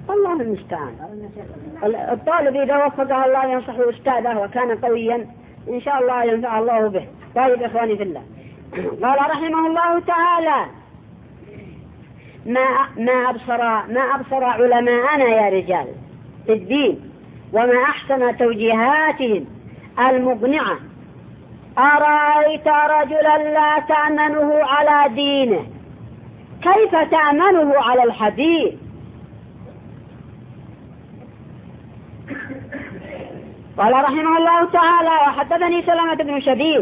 الله المستعان. الطالب إذا وفقه الله ينصح أستاذه وكان قويا إن شاء الله ينفع الله به. طيب إخواني في الله، قال رحمه الله تعالى: ما أبصر علماءنا يا رجال في الدين وما أحسن توجيهاتهم المقنعة. أرأيت رجلا لا تأمنه على دينه كيف تأمنه على الحديث؟ قال رحمه الله تعالى: وحدثني سلامة بن شبيب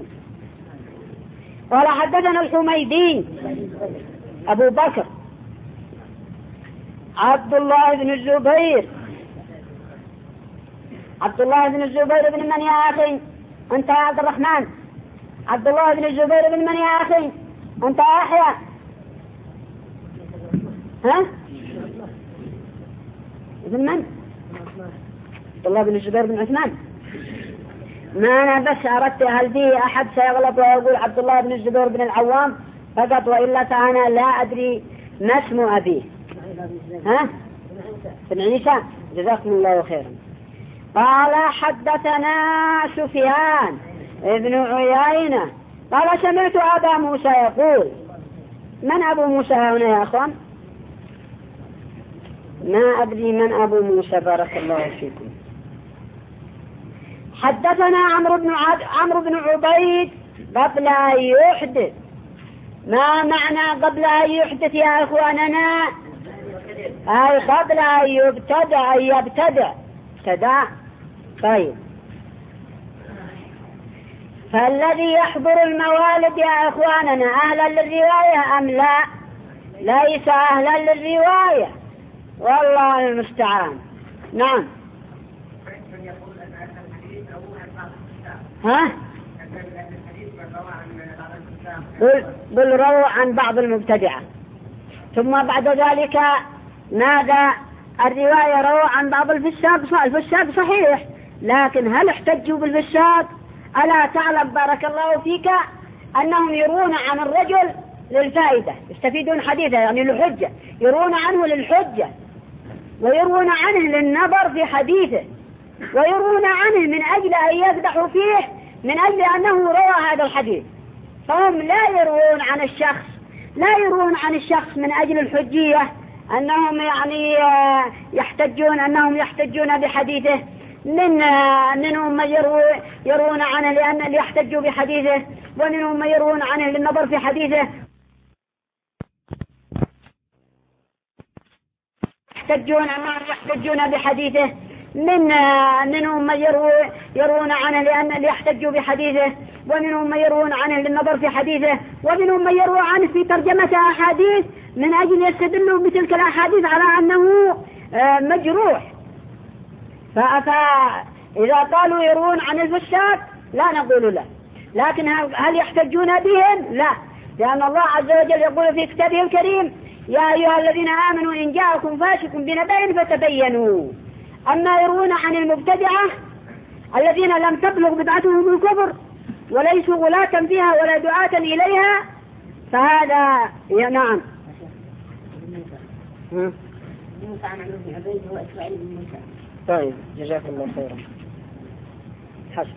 قال حدثنا الحميدي أبو بكر عبد الله بن الزبير بن من يا أخي؟ أنت يا عبد الرحمن. عبد الله بن الزبير بن من يا أخي؟ أنت يا يحيى؟ ها؟ ابن من؟ عبد الله بن الزبير بن عثمان. ما أنا بس أردت هل فيه أحد سيغلط ويقول عبد الله بن الزبير بن العوام فقط، وإلا فأنا لا أدري ما اسم أبيه. ها؟ بن عيسى. جزاكم الله خيرا. قال حدثنا سفيان ابن عيينة قال سمعت أبا موسى يقول. من أبو موسى هنا يا أخوان؟ ما أدري من أبو موسى، بارك الله فيكم. حدثنا عمرو بن عبيد قبل أن يحدث. ما معنى قبل أن يحدث يا أخواننا؟ أي قبل أن يبتدع. طيب، فالذي يحضر الموالد يا أخواننا أهلا للرواية أم لا؟ ليس أهلا للرواية، والله المستعان. نعم. ها؟ قل روى عن بعض المبتدعة. ثم بعد ذلك ماذا؟ الرواية روى عن بعض الفساق. الفساق صحيح، لكن هل احتجوا بالفساق؟ ألا تعلم بارك الله فيك أنهم يرون عن الرجل للفائدة، يستفيدون حديثه يعني للحجة، يرون عنه للحجة، ويرون عنه للنظر في حديثه، ويرون عنه من أجل أن يقدحوا فيه، من أجل أنه روى هذا الحديث. فهم لا يرون عن الشخص من أجل الحجية، أنهم يعني يحتجون بحديثه. منهم من يرون عنه لأن يحتجوا بحديثه، ومنهم من يرون عنه للنظر في حديثه، يحتجون بحديثه. منهم من يرون عنه لأن يحتجوا بحديثه، ومنهم من يرون عنه للنظر في حديثه، ومنهم من يروى عنه في ترجمة أحاديث من أجل يستدلوا بتلك الأحاديث على أنه مجروح. فإذا قالوا يرون عن الفساق لا نقول لا، لكن هل يحتجون بهم؟ لا، لأن الله عز وجل يقول في كتابه الكريم: يا أيها الذين آمنوا إن جاءكم فاسق بنبأ فتبينوا. أما يرون عن المبتدعة الذين لم تبلغ بدعتهم الكفر وليسوا غلاة فيها ولا دعاة إليها، فهذا نعم. طيب، جزاك الله خيرا. حسن،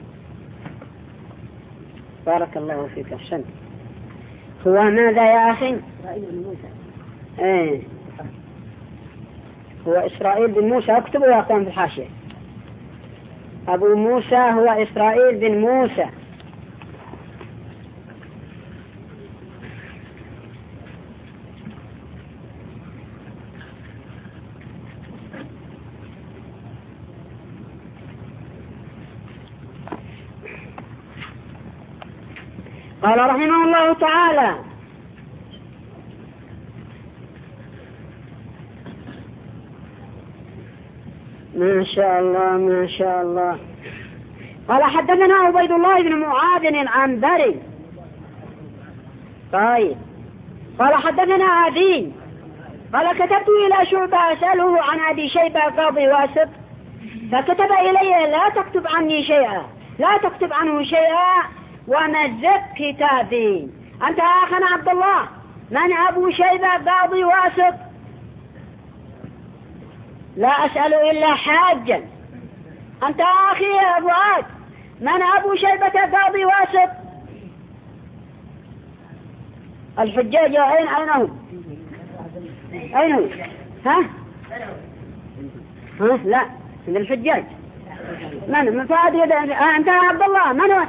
بارك الله فيك، أحسنت. هو ماذا يا أخي؟ هو إسرائيل بن موسى. اكتبوا يا أخوان في الحاشية. أبو موسى هو إسرائيل بن موسى. قال رحمه الله تعالى: ما شاء الله. قال حدثنا عبيد الله بن معاذ العنبري. طيب. قال حدثنا أبي قال كتبت إلى شعبة أسأله عن أبي شيبة قاضي واسط، فكتب إلي: لا تكتب عنه شيئا ومزق كتابي. أنت يا أخنا عبد الله، من أبو شيبة قاضي واسط؟ لا أسأل إلا حاجا. أنت أخي يا فؤاد، من أبو شيبة قاضي واسط؟ الحجاج أين هم؟ أين هم؟ ها؟ لا، من الحجاج. من فؤاد أنت يا عبد الله، من هو؟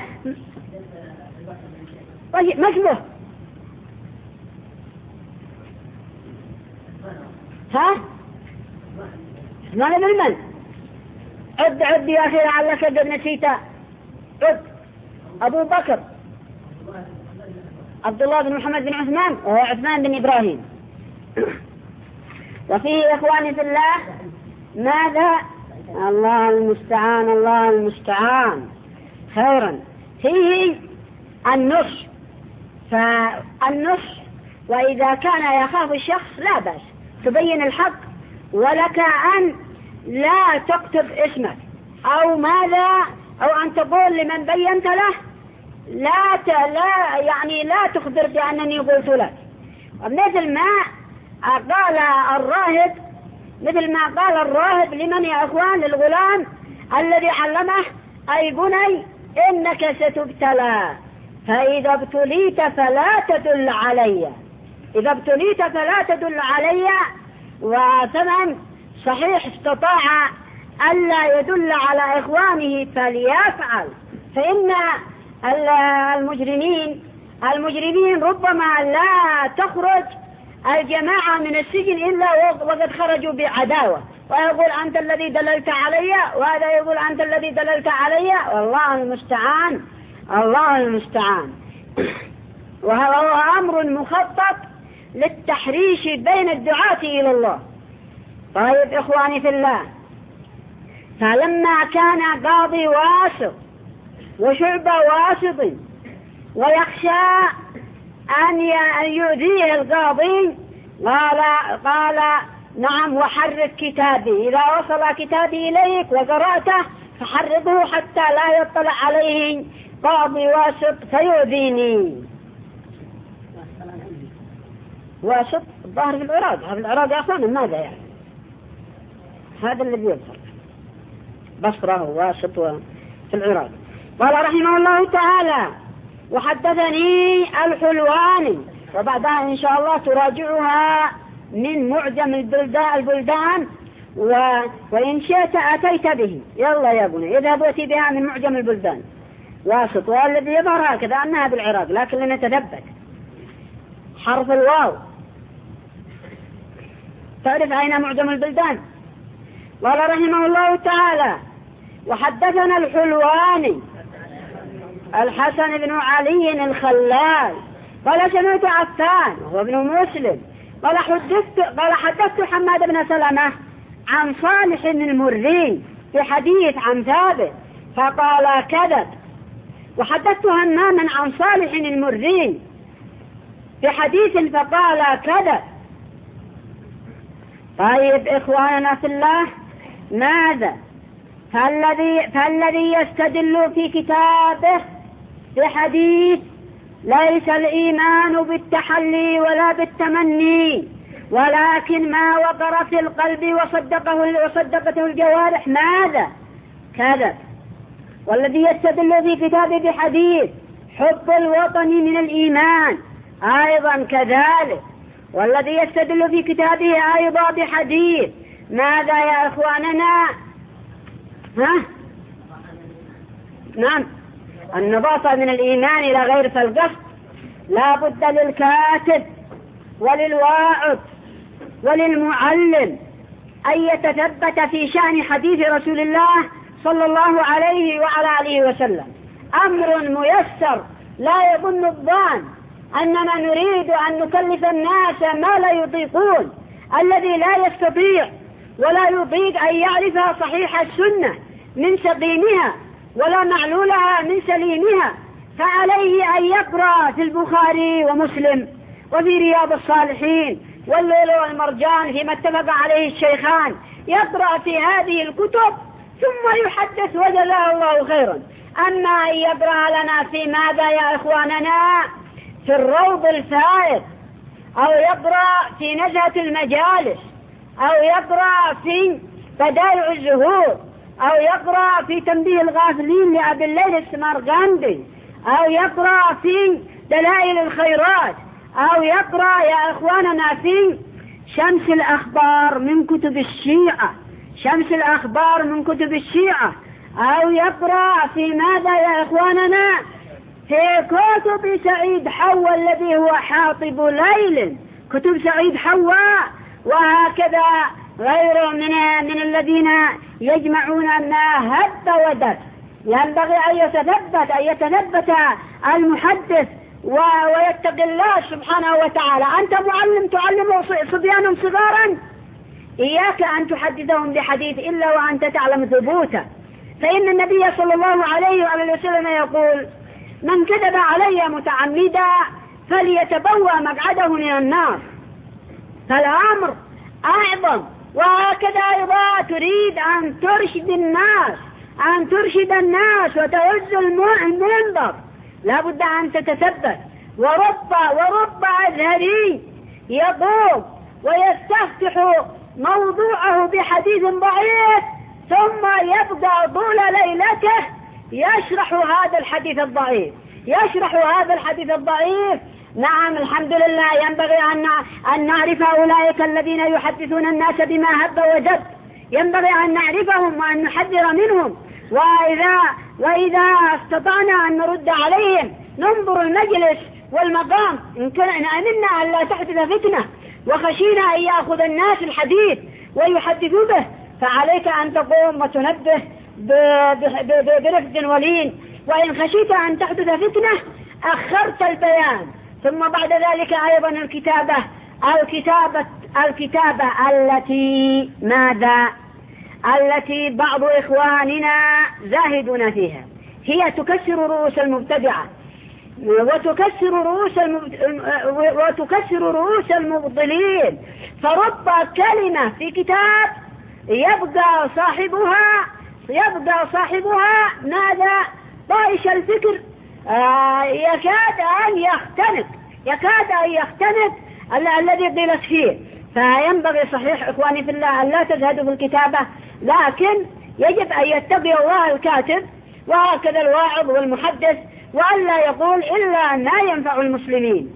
ما اسمه؟ ها؟ عثمان بن من؟ عد يا أخي لعلك قد نسيته. عد. أبو بكر، عبد الله بن محمد بن عثمان، وهو عثمان بن إبراهيم. وفيه إخواني في الله ماذا؟ الله المستعان، الله المستعان. خيرا. فيه النصح، فالنصح وإذا كان يخاف الشخص لا بأس تبين الحق، ولك أن لا تكتب اسمك أو ماذا، أو أن تقول لمن بينت له لا تخبر بأنني قلت لك. مثل ما قال الراهب لمن يا أخوان؟ للغلام الذي علمه: أي بني إنك ستبتلى، فإذا ابتليت فلا تدل علي. إذا ابتليت فلا تدل علي. وثمن صحيح استطاع ألا يدل على إخوانه فليفعل، فإن المجرمين ربما لا تخرج الجماعة من السجن إلا وقد خرجوا بعداوة، ويقول أنت الذي دللت علي، وهذا يقول أنت الذي دللت علي. والله المستعان، الله المستعان. وهو أمر مخطط للتحريش بين الدعاة إلى الله. طيب إخواني في الله، فلما كان قاضي واسط وشعبة واسط ويخشى أن يؤذيه القاضي، قال نعم، وحرك كتابي، إذا وصل كتابي إليك وقرأته فحرقه حتى لا يطلع عليه قاضي واسط فيؤذيني. واسط الظاهر في العراق، هذا العراق يا أخوان ماذا يعني؟ هذا الذي يظهر بصره واسط في العراق. قال رحمه الله تعالى: وحدثني الحلواني، وبعدها إن شاء الله تراجعها من معجم البلدان، وإن شئت أتيت به. يلا يا بني اذهب وأتي بها من معجم البلدان. واسط، والذي يظهر هكذا أنها بالعراق، لكن لنتثبت حرف الواو. تعرف أين معجم البلدان؟ قال رحمه الله تعالى: وحدثنا الحلواني الحسن بن علي الخلال قال سمعت عفان وهو ابن مسلم قال حدثت حماد بن سلمة عن صالح المري في حديث عن ثابت فقال كذب. وحدثت هماما عن صالح المري في حديث فقال كذب. طيب إخواننا في الله، ماذا؟ فالذي يستدل في كتابه بحديث ليس الإيمان بالتحلي ولا بالتمني ولكن ما وقر في القلب وصدقته الجوارح، ماذا؟ كذب. والذي يستدل في كتابه بحديث حب الوطن من الإيمان أيضا كذلك. والذي يستدل في كتابه أيضا بحديث ماذا يا أخواننا؟ نعم، النظافة من الإيمان إلى غير فالقصد. لا بد للكاتب وللواعظ وللمعلم أن يتثبت في شأن حديث رسول الله صلى الله عليه وعلى آله وسلم. أمر ميسر، لا يظن الظان أننا نريد أن نكلف الناس ما لا يطيقون. الذي لا يستطيع ولا يطيق أن يعرف صحيح السنة من سقيمها ولا معلولها من سليمها فعليه أن يقرأ في البخاري ومسلم وفي رياض الصالحين واللؤلؤ والمرجان فيما اتفق عليه الشيخان. يقرأ في هذه الكتب ثم يحدث وجزاه الله خيرا. أما أن يقرأ لنا في ماذا يا إخواننا؟ في الروض الفائق، أو يقرأ في نزهة المجالس، أو يقرأ بدائع الزهور، أو يقرأ في تنبيه الغافلين لأبي الليل السمرقندي، أو يقرأ في دلائل الخيرات، أو يقرأ يا إخواننا في شمس الأخبار من كتب الشيعة، شمس الأخبار من كتب الشيعة، أو يقرأ في ماذا يا إخواننا في كتب سعيد حوا الذي هو حاطب ليل، كتب سعيد حوا، وهكذا غيره من الذين يجمعون ما هب ودب. ينبغي أن يتثبت المحدث ويتقي الله سبحانه وتعالى. أنت معلم تعلم صبيانا صغارا، إياك أن تحدثهم بحديث إلا وأنت تعلم ثبوته، فإن النبي صلى الله عليه وآله وسلم يقول: من كذب علي متعمدا فليتبوأ مقعده من النار. فالأمر أعظم. وهكذا أيضا تريد أن ترشد الناس وتهز المنبر، لا بد أن تتثبت. ورب أزهري يقوم ويستفتح موضوعه بحديث ضعيف، ثم يبقى طول ليلته يشرح هذا الحديث الضعيف. نعم، الحمد لله. ينبغي أن نعرف أولئك الذين يحدثون الناس بما هب ودب، ينبغي أن نعرفهم وأن نحذر منهم، وإذا استطعنا أن نرد عليهم ننظر المجلس والمقام. إن أمنا أن لا تحدث فتنة وخشينا أن يأخذ الناس الحديث ويحدثوا به، فعليك أن تقوم وتنبه برفد ولين. وإن خشيت أن تحدث فتنة أخرت البيان. ثم بعد ذلك أيضا الكتابة التي بعض إخواننا زاهدون فيها، هي تكسر رؤوس المبتدعة وتكسر رؤوس المبطلين. فرب كلمة في كتاب يبقى صاحبها ماذا؟ طائش الفكر، يكاد أن يختنق الذي قيلت فيه. فينبغي صحيح إخواني في الله أن لا تزهدوا في الكتابة، لكن يجب أن يتقي الله الكاتب وهكذا الواعظ والمحدث، وأن لا يقول إلا ما ينفع المسلمين.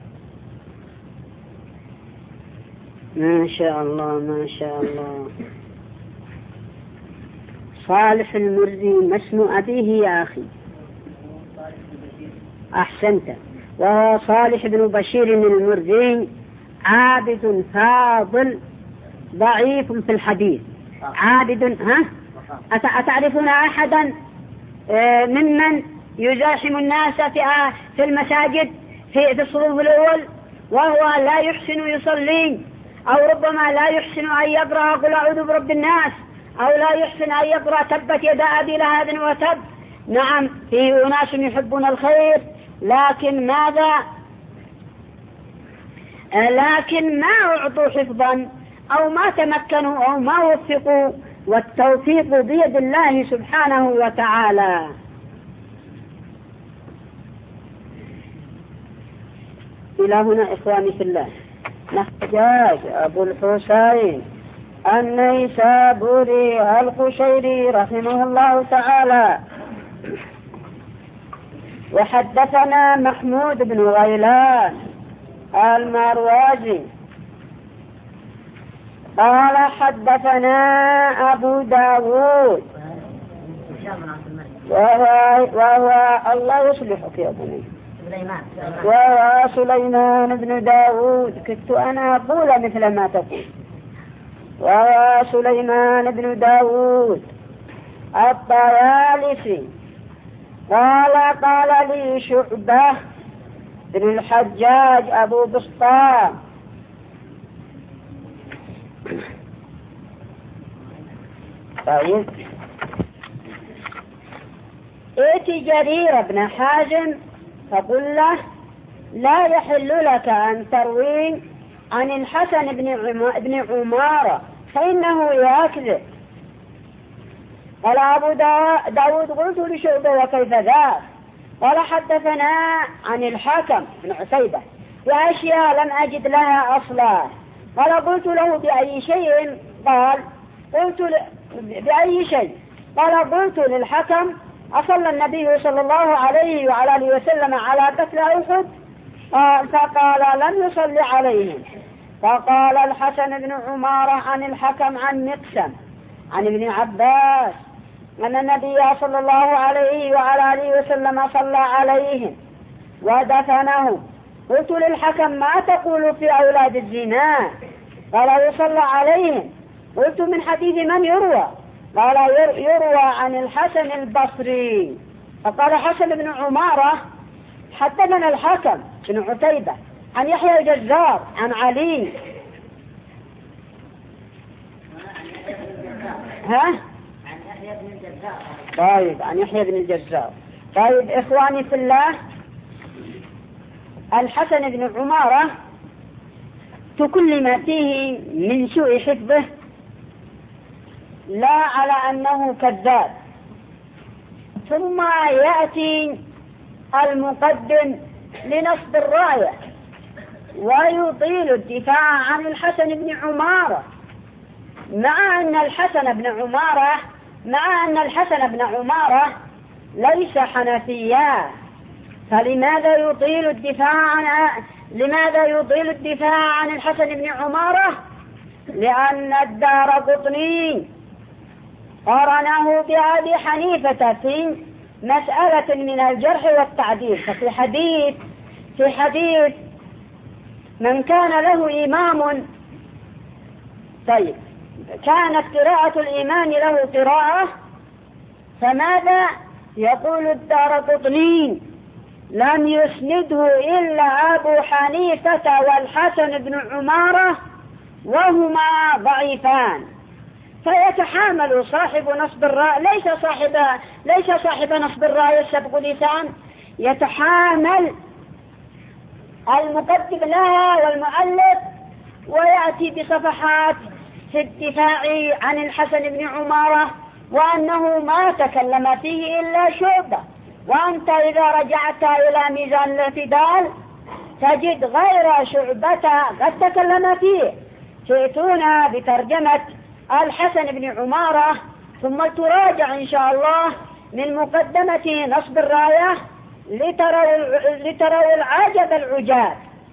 ما شاء الله. صالح المرزي ما اسم أبيه يا أخي؟ أحسنت. وهو صالح بن بشير المرزي، عابد فاضل ضعيف في الحديث. أتعرفون أحدا ممن يزاحم الناس في المساجد في الصفوف الأول وهو لا يحسن يصلي، أو ربما لا يحسن أن يقرأ قل أعوذ برب الناس، أو لا يحسن أن يقرأ تبت يدا أبي لهب وتب؟ نعم، في أناس يحبون الخير، لكن ما أعطوا حفظا أو ما تمكنوا أو ما وفقوا، والتوفيق بيد الله سبحانه وتعالى. إلى هنا إخواني في الله. نحتاج أبو الحسين النيسابوري القشيري رحمه الله تعالى. وحدثنا محمود بن غيلان المروزي قال حدثنا أبو داود وهو الله يصلحك يا بني، وهو سليمان بن داود. كنت أنا أقول مثل ما تقول. وهو سليمان بن داود الطيالسي قال لي شعبة بن الحجاج أبو بسطام طيب ائت جرير بن حازم فقل له لا يحل لك أن تروي عن الحسن بن عمارة فإنه يكذب. قال أبو داود قلت لشعبة وكيف ذاك؟ قال حدثنا عن الحكم بن عتيبة بأشياء لم أجد لها أصلا. قال قلت له بأي شيء؟ قال قلت بأي شيء؟ قال قلت للحكم أصلى النبي صلى الله عليه وعلى آله وسلم على قتل أحد؟ فقال لم يصلي عليهم. فقال الحسن بن عمارة عن الحكم عن مقسم عن ابن عباس أن النبي صلى الله عليه وعلى آله وسلم صلى عليهم ودفنهم. قلت للحكم ما تقول في أولاد الزنا؟ قال يصلى عليهم. قلت من حديث من يروى؟ قال يروى عن الحسن البصري. فقال حسن بن عمارة حدثنا الحكم بن عتيبة عن يحيى الجزار عن علي طيب عن يحيى بن الجزار. طيب إخواني في الله، الحسن بن عمارة كل ما فيه من سوء حفظه لا على أنه كذاب، ثم يأتي المقدم لنصب الراية ويطيل الدفاع عن الحسن بن عمارة، مع أن الحسن بن عمارة ليس حنفيا. فلماذا يطيل الدفاع عن الحسن بن عمارة؟ لأن الدارقطني قارنه بأبي حنيفة في مسألة من الجرح والتعديل. ففي حديث من كان له إمام، طيب كانت قراءة الإمام له قراءة، فماذا يقول الدارقطني؟ لم يسنده إلا أبو حنيفة والحسن بن عمارة وهما ضعيفان. فيتحامل صاحب نصب الراء، ليس صاحب نصب الراء السبق لسان، يتحامل المقدم لها والمؤلف ويأتي بصفحات في الدفاع عن الحسن بن عمارة وأنه ما تكلم فيه إلا شعبة. وأنت إذا رجعت إلى ميزان الاعتدال تجد غير شعبة قد تكلم فيه. جئتونا بترجمة الحسن بن عمارة، ثم تراجع إن شاء الله من مقدمة نصب الراية لتروا العجب العجاب.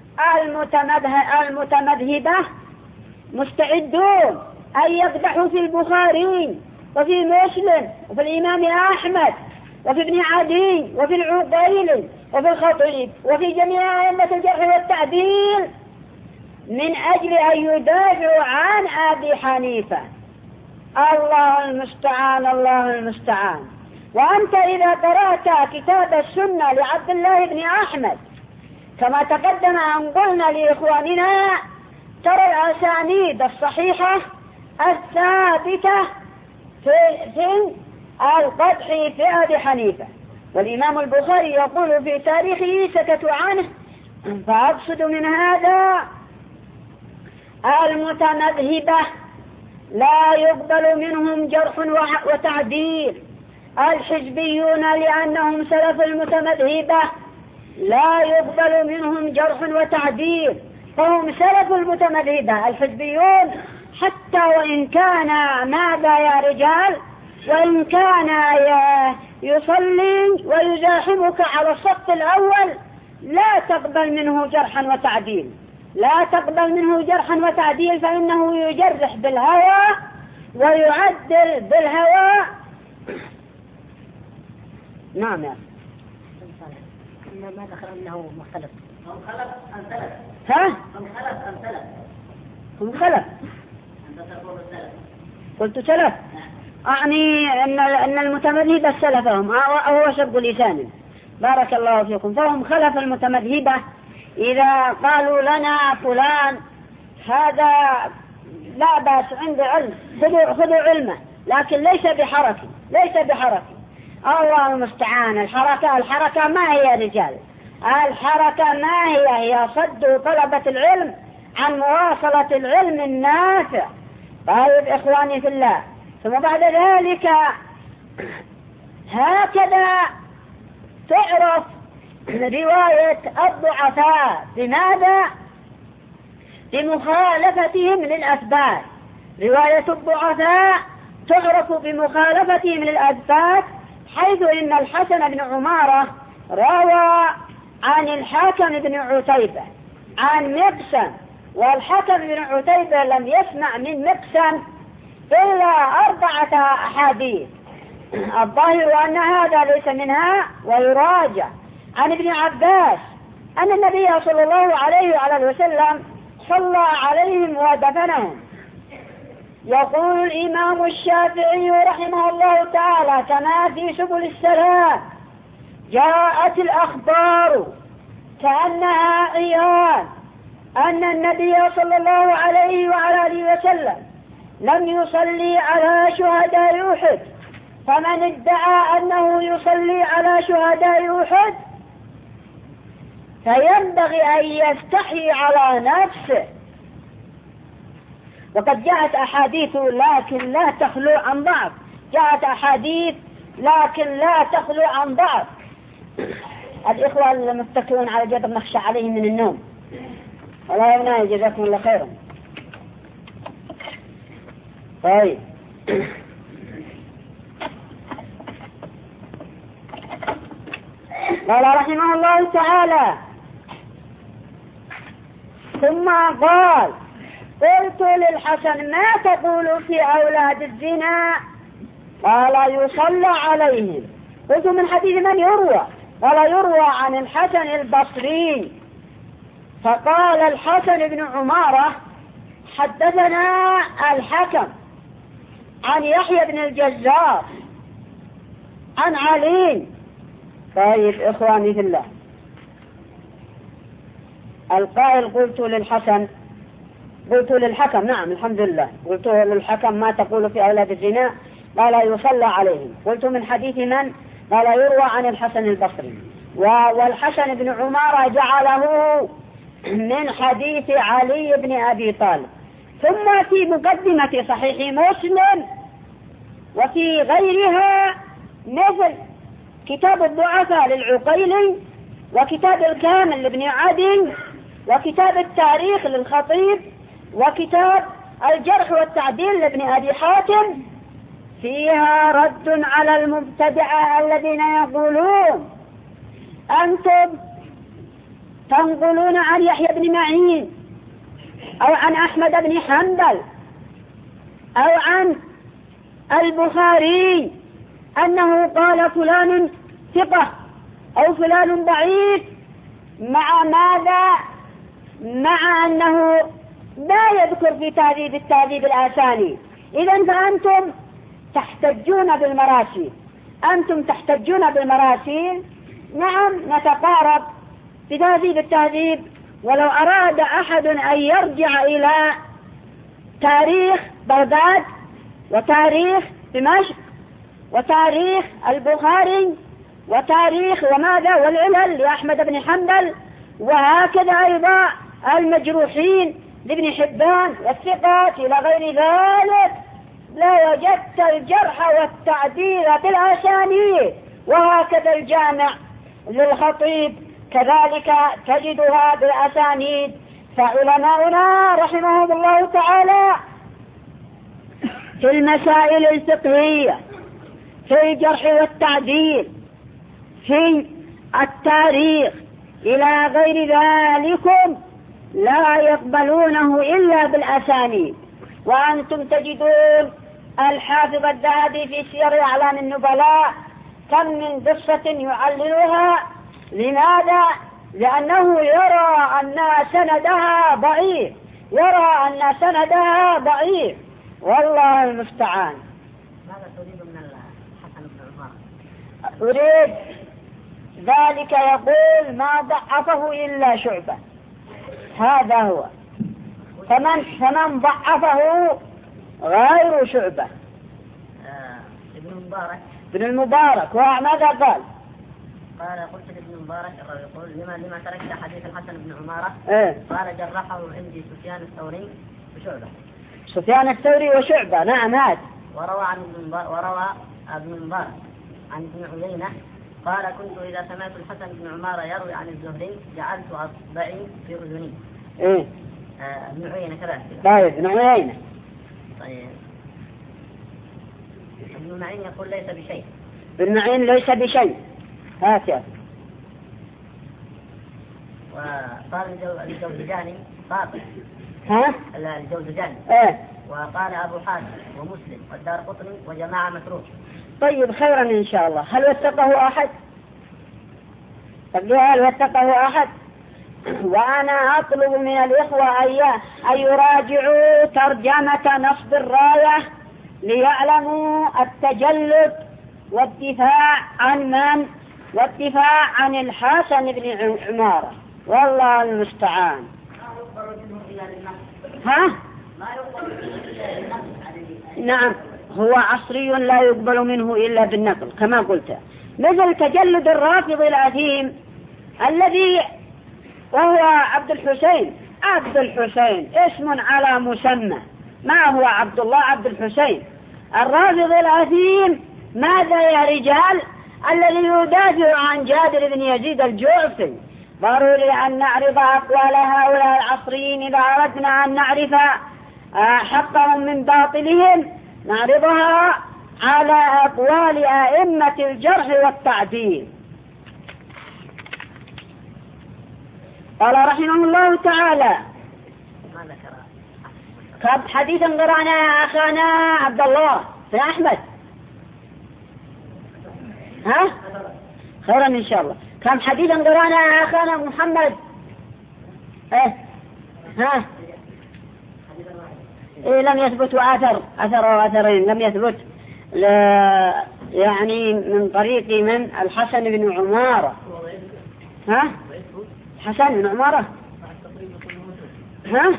المتمذهبة مستعدون أن يقدحوا في البخاري وفي مسلم وفي الإمام أحمد وفي ابن عدي وفي العقيلي وفي الخطيب وفي جميع أئمة الجرح والتعديل من أجل أن يدافعوا عن أبي حنيفة. الله المستعان. وأنت إذا قرأت كتاب السنة لعبد الله بن أحمد كما تقدم أن قلنا لإخواننا، ترى الأسانيد الصحيحة الثابتة في القدح في أبي حنيفة. والإمام البخاري يقول في تاريخه سكتوا عنه. فأقصد من هذا المتمذهبة لا يقبل منهم جرح وتعديل. الحزبيون لأنهم سلف المتمذهبة لا يقبل منهم جرح وتعديل، فهم سلف المتمذهبة الحزبيون، حتى وإن كان ماذا يا رجال، وإن كان يصلي ويزاحمك على الصف الأول لا تقبل منه جرحا وتعديل، فإنه يجرح بالهوى ويعدل بالهوى. نعم يا ما دخل أنه مختلف. هم خلف أم سلف؟ قلت سلف، أعني أن المتمذهبة سلفهم هو سبق لسان. بارك الله فيكم. فهم خلف المتمذهبة. إذا قالوا لنا فلان هذا لا بأس عنده علم، خذوا علمه، لكن ليس بحركة. الله المستعان. الحركة ما هي رجال، الحركة ما هي صد طلبة العلم عن مواصلة العلم النافع. طيب إخواني في الله، ثم بعد ذلك هكذا تعرف رواية الضعفاء. بماذا؟ بمخالفتهم للأثبات. رواية الضعفاء تعرف بمخالفتهم للأثبات، حيث إن الحسن بن عمارة روى عن الحكم بن عتيبة عن مقسم، والحكم بن عتيبة لم يسمع من مقسم إلا 4 أحاديث. الظاهر أن هذا ليس منها ويراجع. عن ابن عباس أن النبي صلى الله عليه وعلى وسلم صلى عليهم ودفنهم. يقول الإمام الشافعي رحمه الله تعالى كما في سبل السلام: جاءت الأخبار كأنها عيان أن النبي صلى الله عليه وعلى وسلم لم يصلي على شهداء أحد، فمن ادعى أنه يصلي على شهداء أحد فينبغي أن يستحي على نفسه. وقد جاءت أحاديث لكن لا تخلو عن ضعف، جاءت أحاديث لكن لا تخلو عن ضعف. الإخوة المتكئون على جدر نخشى عليهم من النوم، والله يا ابنائي جزاكم الله خيرا. طيب قال رحمه الله تعالى: ثم قال: قلت للحسن ما تقول في أولاد الزنا؟ قال: يصلى عليهم. قلت: من حديث من يروى؟ قال: يروى عن الحسن البصري. فقال الحسن بن عمارة: حدثنا الحكم عن يحيى بن الجزار عن علي. طيب إخواني في الله، القائل قلت للحكم، نعم الحمد لله، قلت للحكم ما تقول في أولاد الزنا؟ قال: يصلى عليهم. قلت: من حديث من؟ قال: يروى عن الحسن البصري. والحسن بن عمارة جعله من حديث علي بن أبي طالب. ثم في مقدمة صحيح مسلم وفي غيرها مثل كتاب الضعفاء للعقيلي، وكتاب الكامل لابن عدي، وكتاب التاريخ للخطيب، وكتاب الجرح والتعديل لابن أبي حاتم، فيها رد على المبتدعة الذين يقولون: أنتم تنقلون عن يحيى بن معين أو عن أحمد بن حنبل أو عن البخاري أنه قال فلان ثقة أو فلان ضعيف، مع ماذا؟ مع أنه لا يذكر في تهذيب التهذيب الآساني. إذن فأنتم تحتجون بالمراسيل، أنتم تحتجون بالمراسيل. نعم نتقارب في تهذيب التهذيب، ولو أراد أحد أن يرجع إلى تاريخ بغداد وتاريخ دمشق وتاريخ البخاري وتاريخ وماذا والعلل لأحمد بن حنبل، وهكذا أيضا المجروحين لابن حبان والثقات إلى غير ذلك، لا وجدت الجرح والتعديل بالأسانيد. وهكذا الجامع للخطيب كذلك تجدها بالأسانيد. فعلماؤنا رحمهم الله تعالى في المسائل الفقهية، في الجرح والتعديل، في التاريخ إلى غير ذلك لا يقبلونه إلا بالأسانيد. وأنتم تجدون الحافظ الذهبي في سير أعلام النبلاء كم من قصة يعللها. لماذا؟ لأنه يرى أن سندها ضعيف، والله المستعان. ماذا تريد من الحسن بن عمارة؟ أريد ذلك يقول ما ضعفه إلا شعبة، هذا هو. فمن ضعفه غير شعبة. ابن المبارك وماذا قال؟ قلت لابن المبارك يقول لما تركت حديث الحسن بن عمارة؟ قال: جرحه عندي سفيان الثوري وشعبة. سفيان الثوري وشعبة، نعم هذا. وروى ابن المبارك عن ابن عيينة قال: كنت إذا سمعت الحسن بن عمارة يروي عن الزهري جعلت أصبعي في أذني. ابن عيينة كذلك. طيب ابن عيينة. طيب ابن معين يقول ليس بشيء. ابن معين ليس بشيء. هكذا. وقال الجوزجاني باطل. ها؟ الجوزجاني. وقال أبو حاتم ومسلم والدارقطني وجماعة متروك. طيب خيرا إن شاء الله. هل وثقه أحد؟ هل وثقه أحد؟ وأنا أطلب من الإخوة أن يراجعوا ترجمة نصب الراية ليعلموا التجلد والدفاع عن من؟ والدفاع عن الحسن بن عمارة. والله المستعان. ها؟ نعم، هو عصري لا يقبل منه إلا بالنقل كما قلت، مثل تجلد الرافض الأثيم الذي وهو عبد الحسين اسم على مسمى، ما هو عبد الله، عبد الحسين الرافض الأثيم. ماذا يا رجال؟ الذي يدافع عن جابر بن يزيد الجعفي. ضروري أن نعرض أقوال هؤلاء العصريين إذا أردنا أن نعرف حقهم من باطلهم، نعرضها على أقوال أئمة الجرح والتعديل. قال رحمه الله تعالى: كم حديثا قرأنا أخانا عبد الله بن أحمد؟ ها؟ خيرا إن شاء الله. كم حديثا قرأنا أخانا محمد؟ ها؟ لم يثبت أثر أو أثرين لم يثبت يعني من طريق من الحسن بن عمارة. ها؟ حسن بن عمارة. ها؟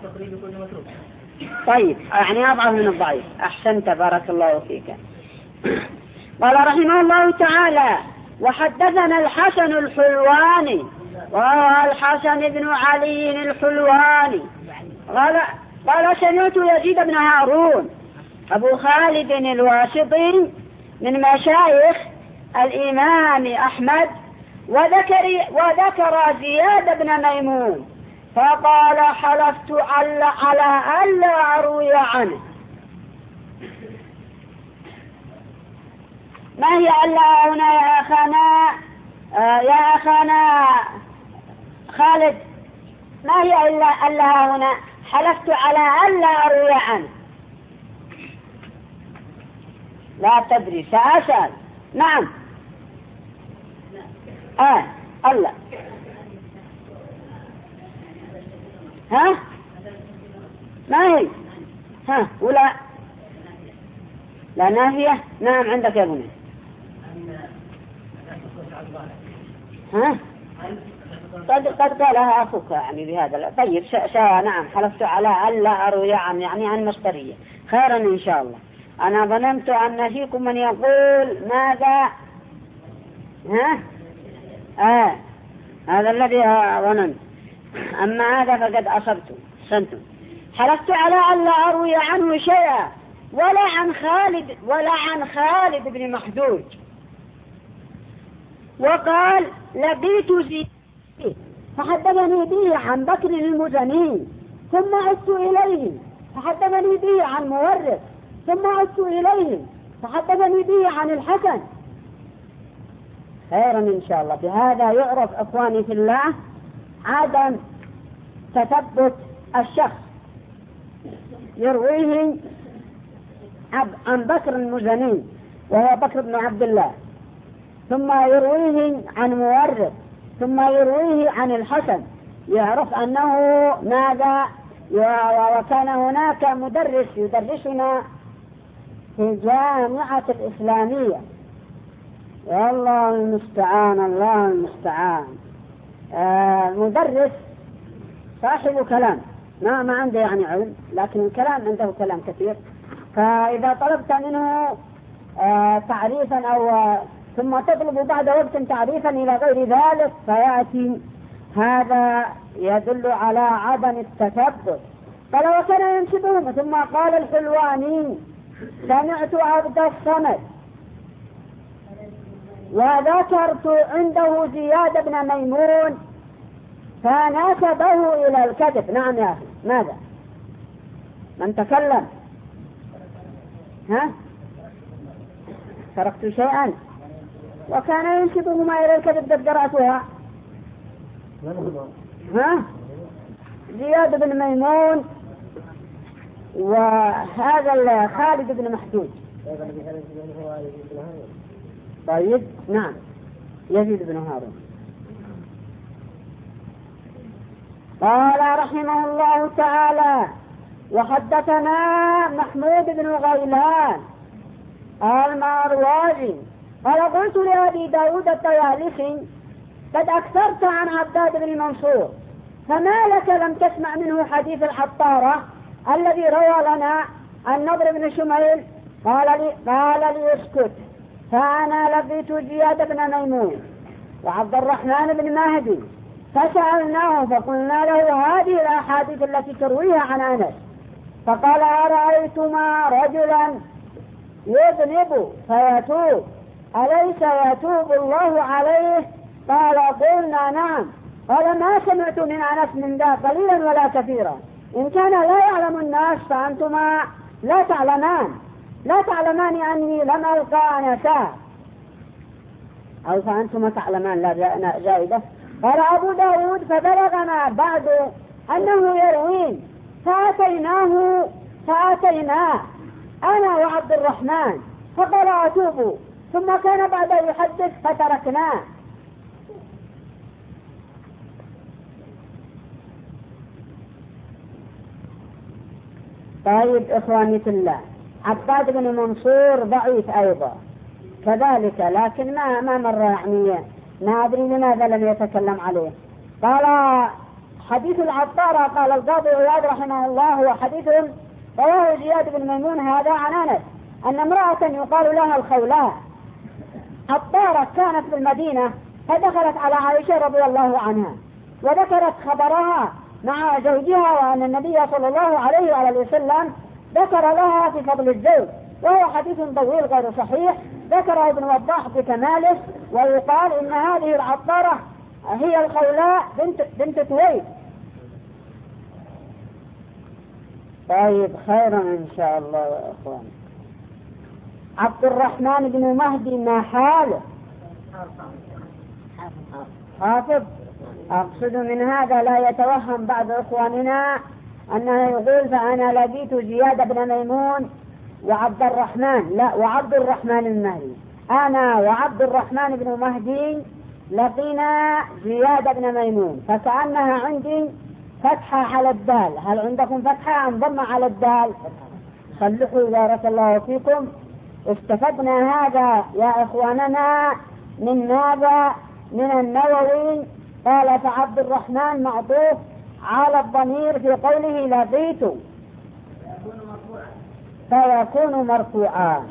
طيب يعني أضعف من الضعيف. أحسنت، بارك الله فيك. قال رحمه الله تعالى: وحدثنا الحسن الحلواني وهو الحسن بن علي الحلواني قال سمعت يزيد بن هارون أبو خالد الواسطي من مشايخ الإمام أحمد وذكر زياد بن ميمون فقال: حلفت على ألا أروي عنه. ما هي ألا هنا يا أخانا خالد؟ ما هي ألا هنا؟ حلفت على ألا أروي عنه. لا تدري، سأسأل. نعم. ألا. ها؟ ما هي؟ ها ولا لا نافية؟ نعم عندك يا بني. ها؟ قد قالها أخوك يعني بهذا. طيب نعم، حلفت على ألا أروي عنه يعني عن مصدرية. خيرا إن شاء الله. أنا ظننت أن فيكم من يقول ماذا؟ هذا الذي ظننت. أما هذا فقد أصبتم سنتم. حلفت على ألا أروي عنه شيئا ولا عن خالد بن محدود. وقال: لقيت زيد فحدثني به عن بكر المزني ثم عدت إليه فحدثني به عن مورث ثم عدت إليه فحدثني به عن الحسن. خيرا إن شاء الله. بهذا يعرف أخواني في الله عدم تثبت الشخص. يرويه عن بكر المزني وهو بكر بن عبد الله، ثم يرويه عن مورث، ثم يرويه عن الحسن، يعرف أنه ماذا. وكان هناك مدرس يدرسنا في الجامعة الإسلامية، والله المستعان الله المستعان، مدرس صاحب كلام، ما عنده يعني علم، لكن الكلام عنده كلام كثير. فإذا طلبت منه تعريفا أو ثم تطلب بعد وقت تعريفا إلى غير ذلك فيأتي، هذا يدل على عدم التثبت. قال: وكان ينشدهم. ثم قال الحلواني: سمعت عبد الصمد وذكرت عنده زياد بن ميمون فنسبه إلى الكذب. نعم يا أخي، ماذا؟ من تكلم ها؟ تركت شيئا وكان ينسبهما إلى الكذب قد قرأتها. ها؟ زياد بن ميمون وهذا خالد بن محجوج. طيب نعم يزيد بن هارون. قال رحمه الله تعالى وحدثنا محمود بن غيلان المروزي قال قلت لأبي داود الطيالسي قد أكثرت عن عباد بن منصور فما لك لم تسمع منه حديث العطارة الذي روى لنا النضر بن شميل؟ قال لي اسكت. فأنا لقيت زياد بن ميمون وعبد الرحمن بن مهدي فسألناه فقلنا له هذه الأحاديث التي ترويها عن أنس فقال أرأيتما رجلا يذنب فيتوب أليس يتوب الله عليه؟ قال قلنا نعم. قال ما سمعت من أنس من ذا قليلا ولا كثيرا. إن كان لا يعلم الناس فأنتما لا تعلمان أني لم ألقى أنسا أو فأنتما تعلمان لا زائدة. قال أبو داود فبلغنا بعد أنه يروين فأتيناه أنا وعبد الرحمن فقال أتوب ثم كان بعد يحدث فتركناه. طيب إخواني في الله عباد بن منصور ضعيف أيضا كذلك لكن ما مر يعني ما أدري لماذا لم يتكلم عليه. قال حديث العطارة قال القاضي عياض رحمه الله هو حديث رواه زياد بن ميمون هذا عن أنس أن امرأة يقال لها الخولاء عطارة كانت في المدينة فدخلت على عائشة رضي الله عنها وذكرت خبرها مع زوجها وأن النبي صلى الله عليه وآله وسلم ذكر لها في فضل الزوج وهو حديث طويل غير صحيح ذكره ابن وضاح بكماله ويقال إن هذه العطارة هي الخولاء بنت تويد. طيب خيرا إن شاء الله يا أخوان. عبد الرحمن بن مهدي ما حاله؟ حافظ. أقصد من هذا لا يتوهم بعض إخواننا أنه يقول فأنا لقيت زياد بن ميمون وعبد الرحمن لا وعبد الرحمن المهدي. أنا وعبد الرحمن بن مهدي لقينا زياد بن ميمون فكأنها عندي فتحة على الدال. هل عندكم فتحة أم ضمة على الدال؟ صلحوا بارك الله فيكم. استفدنا هذا يا إخواننا من ماذا؟ من النووي. قال فعبد الرحمن معطوف على الضمير في قوله لقيت فيكون مرفوعا.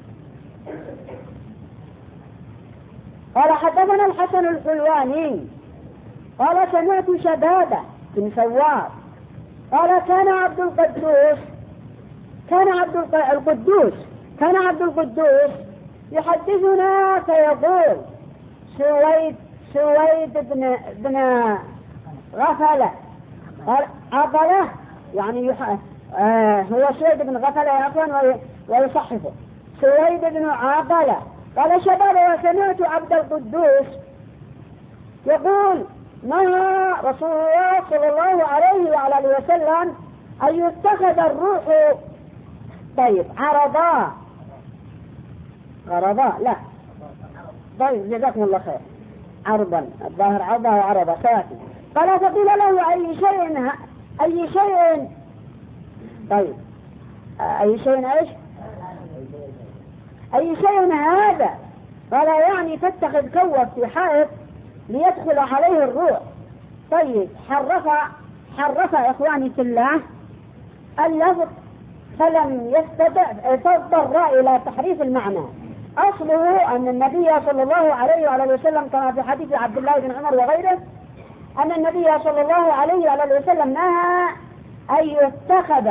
قال حدثنا الحسن الحلواني قال سمعت شبابة بن سوار قال كان عبد القدوس يحدثنا فيقول سويد بن غفلة عقلة يعني هو سويد بن غفلة عفوا ويصحفه سويد بن عقلة. قال شباب وسمعت عبد القدوس يقول نهى رسول الله صلى الله عليه وعلى وسلم أن يتخذ الروح طيب غرضاء لا طيب جزاكم الله خير عرضا الظاهر عرضا وعرضا سيأتي. قال فقيل له أي شيء طيب أي شيء هذا؟ قال يعني تتخذ كوف في حائط ليدخل عليه الروح. طيب حرف إخواني في الله اللفظ فلم يستطع فاضطر إلى تحريف المعنى. أصله أن النبي صلى الله عليه وعلى وسلم كما في حديث عبد الله بن عمر وغيره أن النبي صلى الله عليه وعلى وسلم نهى أن يتخذ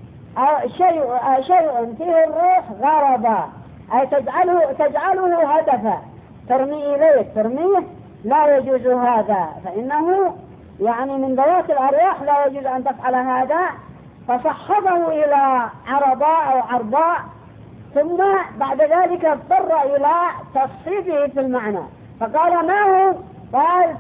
شيء فيه الروح غرضا أي تجعله هدفا ترميه لا يجوز هذا فإنه يعني من ذوات الأرواح لا يجوز أن تفعل هذا. فصحبه إلى عرضاء أو عرضاء ثم بعد ذلك اضطر إلى تصحيفه في المعنى، فقال ما هو؟ قال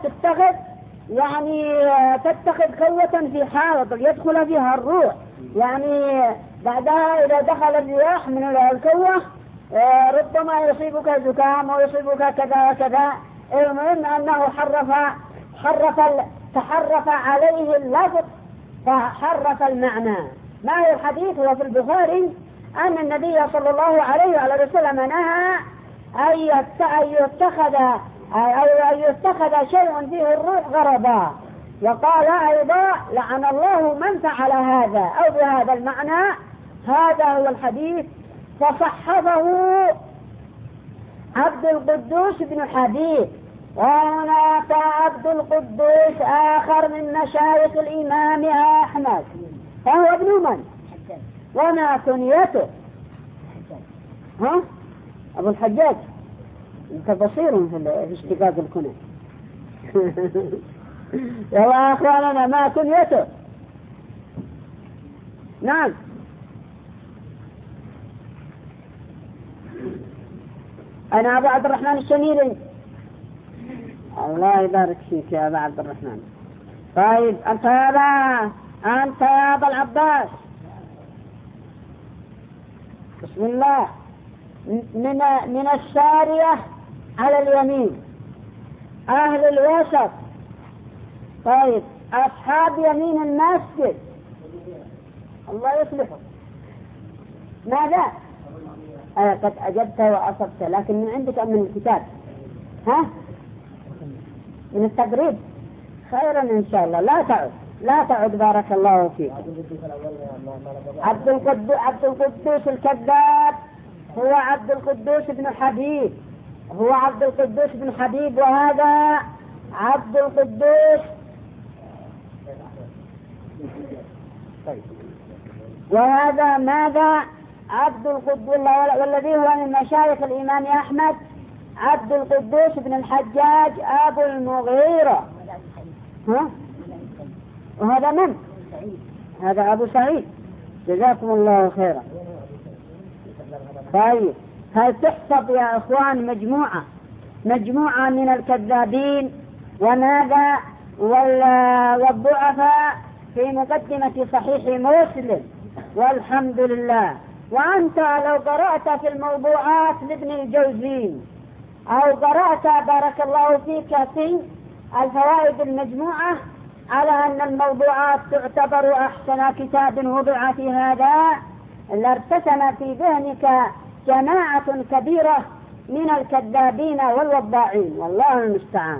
تتخذ قوة في حائط يدخل فيها الروح، يعني بعدها إذا دخل الرياح من القوة ربما يصيبك زكام ويصيبك كذا وكذا. المهم أنه تحرف عليه اللفظ فحرف المعنى. ما هو الحديث؟ هو في البخاري أن النبي صلى الله عليه وسلم نهى أن يتخذ شيء فيه الروح غرضا، وقال أيضا لعن الله من فعل هذا، أو بهذا المعنى. هذا هو الحديث، فصحفه عبد القدوس بن حبيب. وهناك عبد القدوس آخر من مشايخ الإمام أحمد، فهو ابن من؟ وما كنيته؟ أبو الحجاج. أنت بصير في اشتقاق الكنى. يا أخواننا ما كنيته؟ نعم. أنا أبو عبد الرحمن الشميري. الله يبارك فيك يا أبا عبد الرحمن. طيب أنت يا أبا العباس، بسم الله. من السارية على اليمين، أهل الوسط. طيب أصحاب يمين المسجد، الله يصلحه. ماذا؟ قد أجبت وأصبت، لكن من عندك أم من الكتاب؟ من التقريب؟ خيرا إن شاء الله. لا تعد بارك الله فيك. عبد القدوس الكذاب هو عبد القدوس بن حبيب، وهذا عبد القدوس، وهذا ماذا؟ عبد القدوس، والذي هو من مشايخ الإمام أحمد، عبد القدوس بن الحجاج أبو المغيرة. وهذا من؟ هذا أبو سعيد، جزاكم الله خيرا. طيب هل تحسب يا إخوان مجموعة من الكذابين وماذا والضعفاء في مقدمة صحيح مسلم، والحمد لله. وأنت لو قرأت في الموضوعات لابن الجوزي، أو قرأت بارك الله فيك في الفوائد المجموعة، على أن الموضوعات تعتبر أحسن كتاب وضع في هذا، لارتسم في ذهنك جماعة كبيرة من الكذابين والوضاعين، والله المستعان.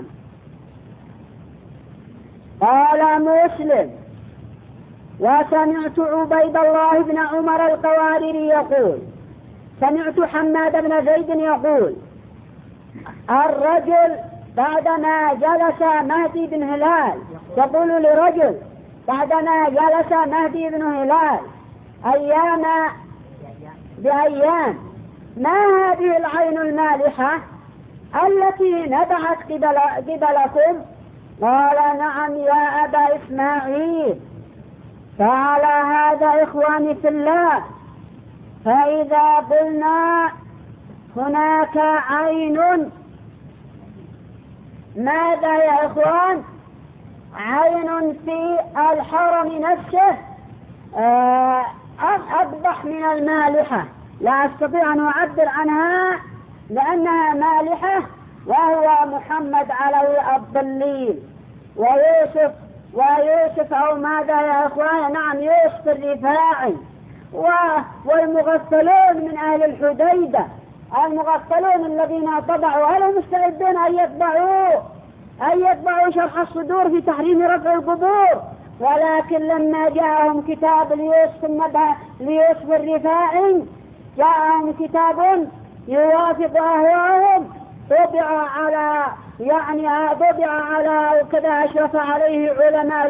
قال مسلم: وسمعت عبيد الله بن عمر القواريري يقول: سمعت حماد بن زيد يقول: الرجل بعدما جلس مهدي بن هلال، يقول لرجل بعدما جلس مهدي بن هلال بأيام: ما هذه العين المالحة التي نبعت قبلكم؟ قال: نعم يا أبا إسماعيل. فعلى هذا إخواني في الله، فإذا قلنا هناك عين، ماذا يا إخوان؟ عين في الحرم نفسه أقبح من المالحة، لا أستطيع أن أعبر عنها لأنها مالحة، وهو محمد علي الضليل ويوسف أو ماذا يا أخوان؟ نعم يوسف الرفاعي، والمغفلون من أهل الحديدة، المغفلون الذين طبعوا، هل مستعدون أن يطبعوا شرح الصدور في تحريم رفع القبور؟ ولكن لما جاءهم كتاب ليوسف الرفاعي، جاءهم كتاب يوافق أهواءهم، طبع على كذا أشرف عليه علماء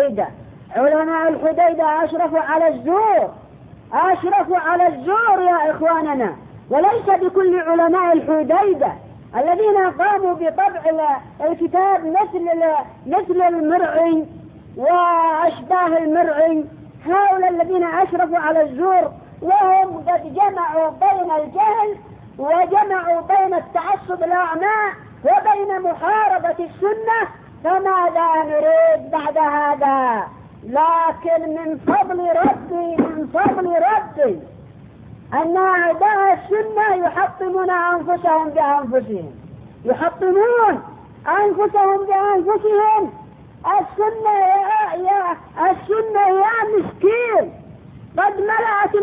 الحديدة أشرفوا على الزور يا إخواننا، وليس بكل علماء الحديدة الذين قاموا بطبع الكتاب مثل المرعي وأشباه المرعي. هؤلاء الذين أشرفوا على الزور وهم قد جمعوا بين الجهل وجمعوا بين التعصب الأعمى وبين محاربة السنة، فماذا نريد بعد هذا؟ لكن من فضل ربي أن أعداء السنة يحطمون أنفسهم بأنفسهم، يحطمون أنفسهم بأنفسهم. السنة يا مسكين قد ملأت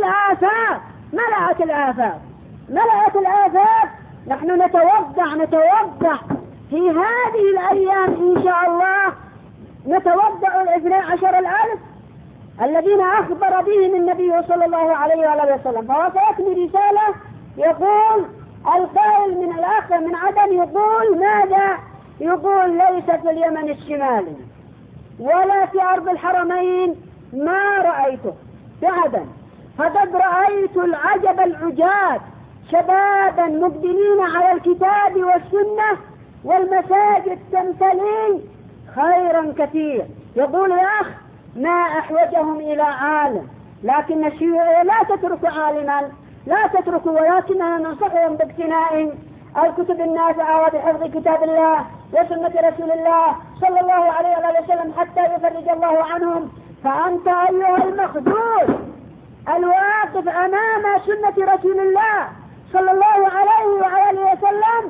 الآفاق. نحن نتوضع في هذه الأيام إن شاء الله، نتوضع 12,000 الذين أخبر بهم النبي صلى الله عليه وآله وسلم. فهو سيكمل رسالة يقول القائل من الآخر من عدن، يقول ماذا؟ يقول ليس في اليمن الشمالي ولا في أرض الحرمين ما رأيته في عدن، فقد رأيت العجب العجاب، شبابا مقبلين على الكتاب والسنة والمساجد تمتلي خيرا كثير. يقول يا أخ ما أحوجهم إلى عالم، لكن الشيوعية لا تترك عالما، لا تترك، ولكننا ننصحهم باقتناء الكتب النافعة وبحفظ كتاب الله وسنة رسول الله صلى الله عليه وسلم حتى يفرج الله عنهم. فأنت أيها المخذول الواقف أمام سنة رسول الله صلى الله عليه وسلم،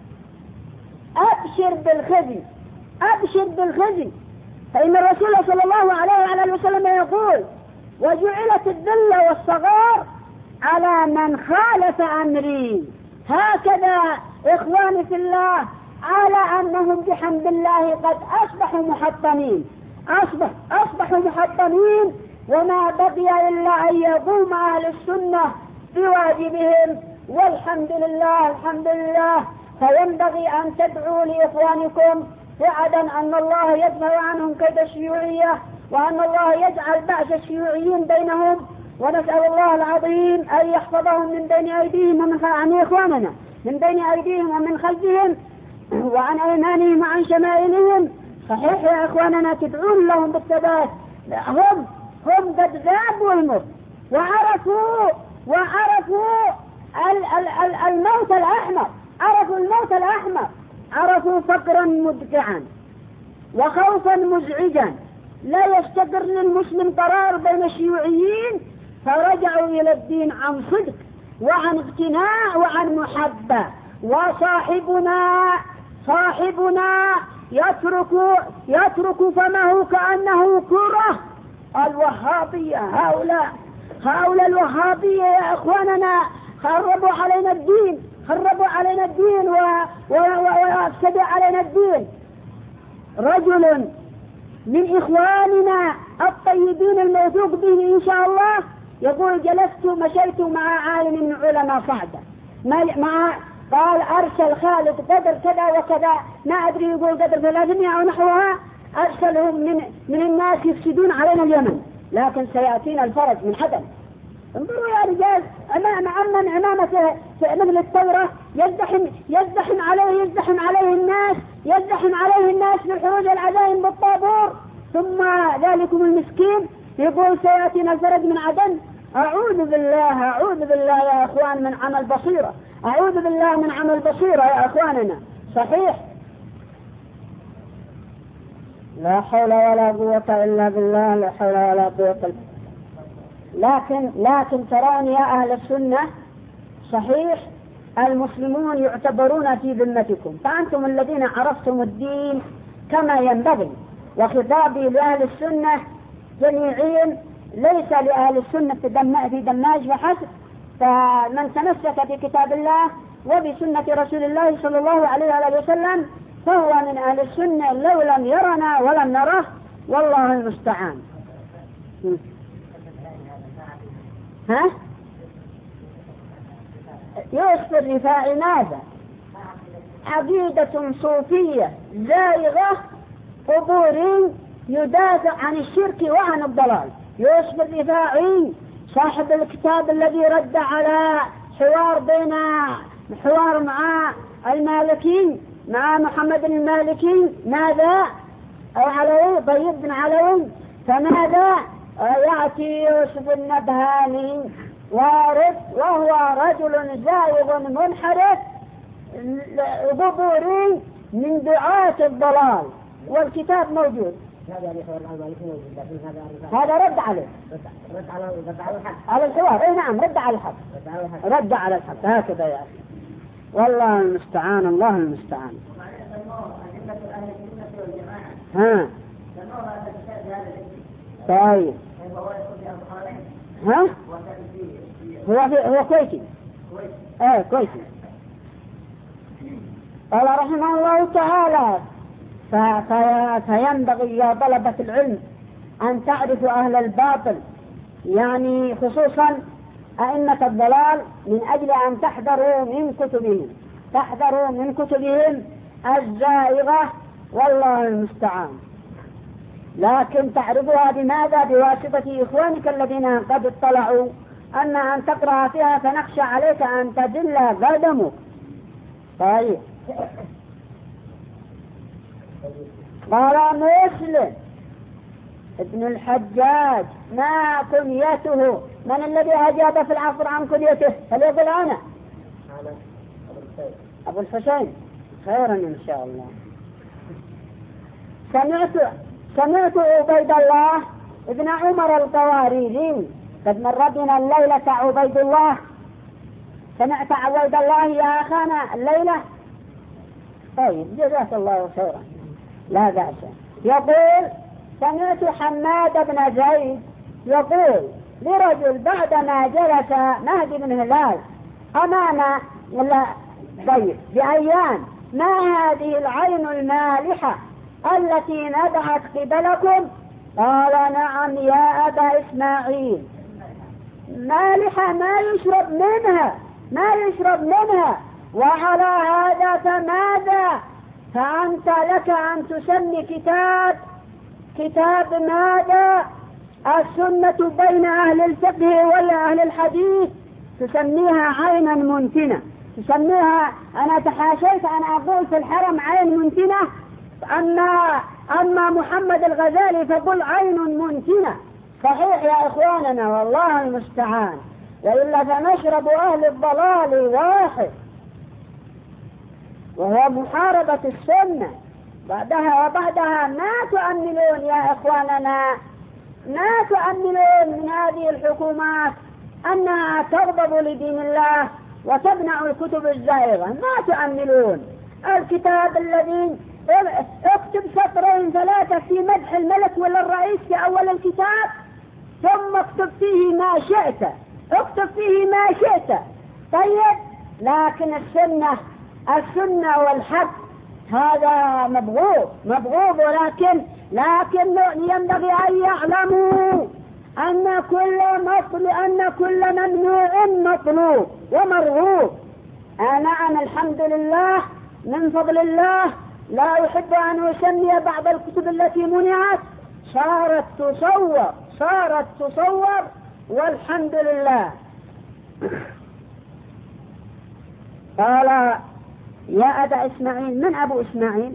أبشر بالخزي، فإن الرسول صلى الله عليه وسلم يقول وجعلت الذل والصغار على من خالف أمري. هكذا إخواني في الله، على أنهم بحمد الله قد أصبحوا محطمين، وما بقي إلا أن يقوم أهل السنة بواجبهم، والحمد لله. فينبغي أن تدعوا لإخوانكم في عدن أن الله يدفع عنهم كيد الشيوعية، وأن الله يجعل بأس الشيوعيين بينهم، ونسأل الله العظيم أن يحفظهم من بين أيديهم ومن عن إخواننا من بين أيديهم ومن خلفهم وعن أيمانهم وعن شمائلهم. صحيح يا إخواننا تدعون لهم بالثبات، هم قد ذابوا الموت وعرفوا الموت الأحمر، عرفوا فقرا مدقعا وخوفا مزعجا لا يستقر للمسلم قرار بين الشيوعيين، فرجعوا إلى الدين عن صدق وعن اقتناع وعن محبة. وصاحبنا يترك فمه كأنه كرة. الوهابية هؤلاء الوهابية يا إخواننا خربوا علينا الدين وأفسدوا علينا الدين. رجل من إخواننا الطيبين الموثوق به إن شاء الله يقول مشيت مع عالم من علماء صعدة قال أرسل خالد قدر كذا وكذا، ما أدري يقول قدر 300 أو نحوها، أرسلهم من الناس يفسدون علينا اليمن، لكن سيأتينا الفرج من حدث. انظروا يا رجال أمامة مثل الثورة يزدحم عليه الناس في الحروج العزائم بالطابور، ثم ذلكم المسكين يقول سيأتينا الفرج من عدن. أعوذ بالله يا أخوان من عمل بصيرة، أعوذ بالله من عمل بصيرة يا أخواننا. صحيح لا حول ولا قوة إلا بالله، لا حول ولا قوة إلا بالله. لكن ترون يا أهل السنة، صحيح المسلمون يعتبرون في ذمتكم، فأنتم الذين عرفتم الدين كما ينبغي. وخطابي لأهل السنة جميعين، ليس لأهل السنة في دماج فحسب، فمن تمسك بكتاب الله وبسنة رسول الله صلى الله عليه وسلم فهو من أهل السنة لو لم يرنا ولم نره، والله المستعان. يوسف الرفاعي ماذا؟ عقيدة صوفية زائغة قبوري يدافع عن الشرك وعن الضلال. يوسف الرفاعي صاحب الكتاب الذي رد على حوار مع المالكي مع محمد المالكي، ماذا؟ أو علوي طيب بن علوي، فماذا؟ يأتي يوسف النبهاني وهو رجل زائغ منحرف ظبوري من دعاة الضلال، والكتاب موجود. هذا رد عليه، على الحوار. اي نعم، رد على الحق، رد على الحق هكذا يا أخي. والله المستعان، الله المستعان. ها طيب، ها هو كويتي. كويتي. قال رحمه الله تعالى: فينبغي يا طلبة العلم أن تعرفوا أهل الباطل، يعني خصوصا أئمة الضلال، من أجل أن تحذروا من كتبهم الزائغة، والله المستعان. لكن تعرفها بماذا؟ بواسطة إخوانك الذين قد اطلعوا أن تقرأ فيها، فنخشى عليك أن تذل قدمك. طيب. قال مسلم ابن الحجاج: ما كنيته؟ من الذي أجاب في العصر عن كنيته؟ فليقل أنا. أبو الحسين. خيرا إن شاء الله. سمعت عبيد الله ابن عمر القواريري. قد مر بنا الليلة عبيد الله. سمعت عبيد الله يا أخانا الليلة؟ طيب، جزاك الله خيرا، لا بأس. يقول: سمعت حماد بن زيد يقول لرجل بعدما جلس مهدي بن هلال أمام بأيام: ما هذه العين المالحة التي نبعت قبلكم؟ قال: نعم يا أبا إسماعيل، مالحة ما يشرب منها. وعلى هذا فماذا؟ فأنت لك أن تسمي كتاب ماذا؟ السنة بين أهل الفقه وأهل الحديث، تسميها عينا منتنة، تسميها. أنا تحاشيت أن أقول في الحرم عين منتنة، أما محمد الغزالي فقل عين منتنة. صحيح يا إخواننا، والله المستعان، وإلا فمشرب أهل الضلال واحد، وهو محاربة السنة. وبعدها ما تؤملون يا إخواننا، ما تؤملون من هذه الحكومات أنها تغضب لدين الله وتمنع الكتب الزائغة. ما تؤملون الكتاب الذي اكتب 2-3 في مدح الملك ولا الرئيس في أول الكتاب، ثم اكتب فيه ما شئت. طيب، لكن السنة والحق هذا مبغوض، ولكن ينبغي أن يعلموا أن كل ممنوع مطلوب ومرغوب. نعم، الحمد لله، من فضل الله. لا أحب أن أسمي بعض الكتب التي منعت صارت تصور، والحمد لله. قال: يا أبا إسماعيل. من أبو إسماعيل؟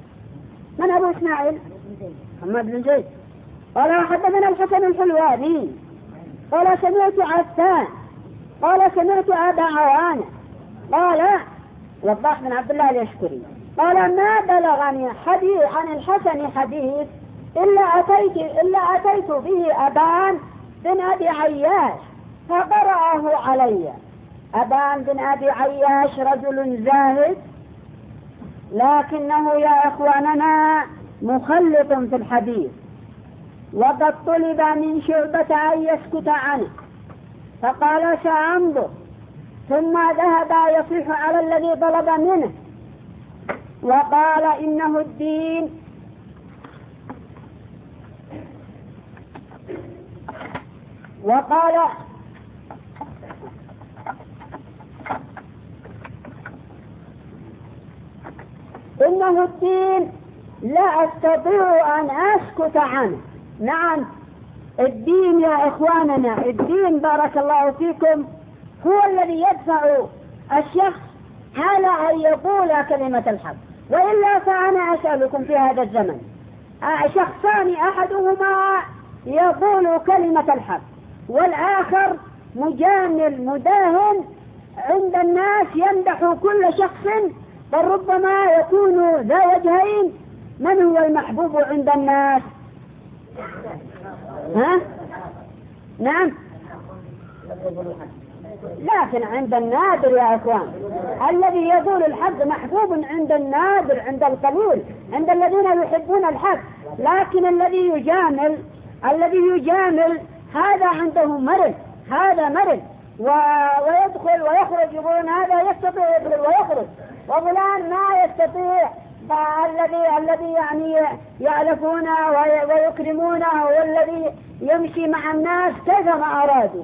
محمد بن زيد. قال: حدثنا الحسن الحلواني قال: سمعت عفان قال: سمعت أبا عوانة قال: وضاح بن عبد الله اليشكري قال: ما بلغني حديث عن الحسن حديث إلا أتيت به أبان بن أبي عياش فقرأه علي. أبان بن أبي عياش رجل زاهد، لكنه يا إخواننا مخلط في الحديث، وقد طلب من شعبة أن يسكت عنه، فقال: سأنظر. ثم ذهب يصيح على الذي طلب منه، وقال: إنه الدين. وقال: إنه الدين لا أستطيع أن أسكت عنه. نعم، الدين يا إخواننا، الدين بارك الله فيكم هو الذي يدفع الشخص على أن يقول كلمة الحق. وإلا فأنا أسألكم في هذا الزمن شخصان، أحدهما يقول كلمة الحق والآخر مجامل مداهن عند الناس يمدح كل شخص، بل ربما يكون ذا وجهين. من هو المحبوب عند الناس؟ ها؟ نعم، لكن عند النادر يا إخوان الذي يقول الحق محبوب عند النادر، عند القليل، عند الذين يحبون الحق. لكن الذي يجامل هذا عنده مرض، هذا مرض، ويدخل ويخرج، يقولون هذا يستطيع يدخل ويخرج وفلان ما يستطيع. الذي يعني يعرفونه ويكرمونه والذي يمشي مع الناس كيفما أرادوا.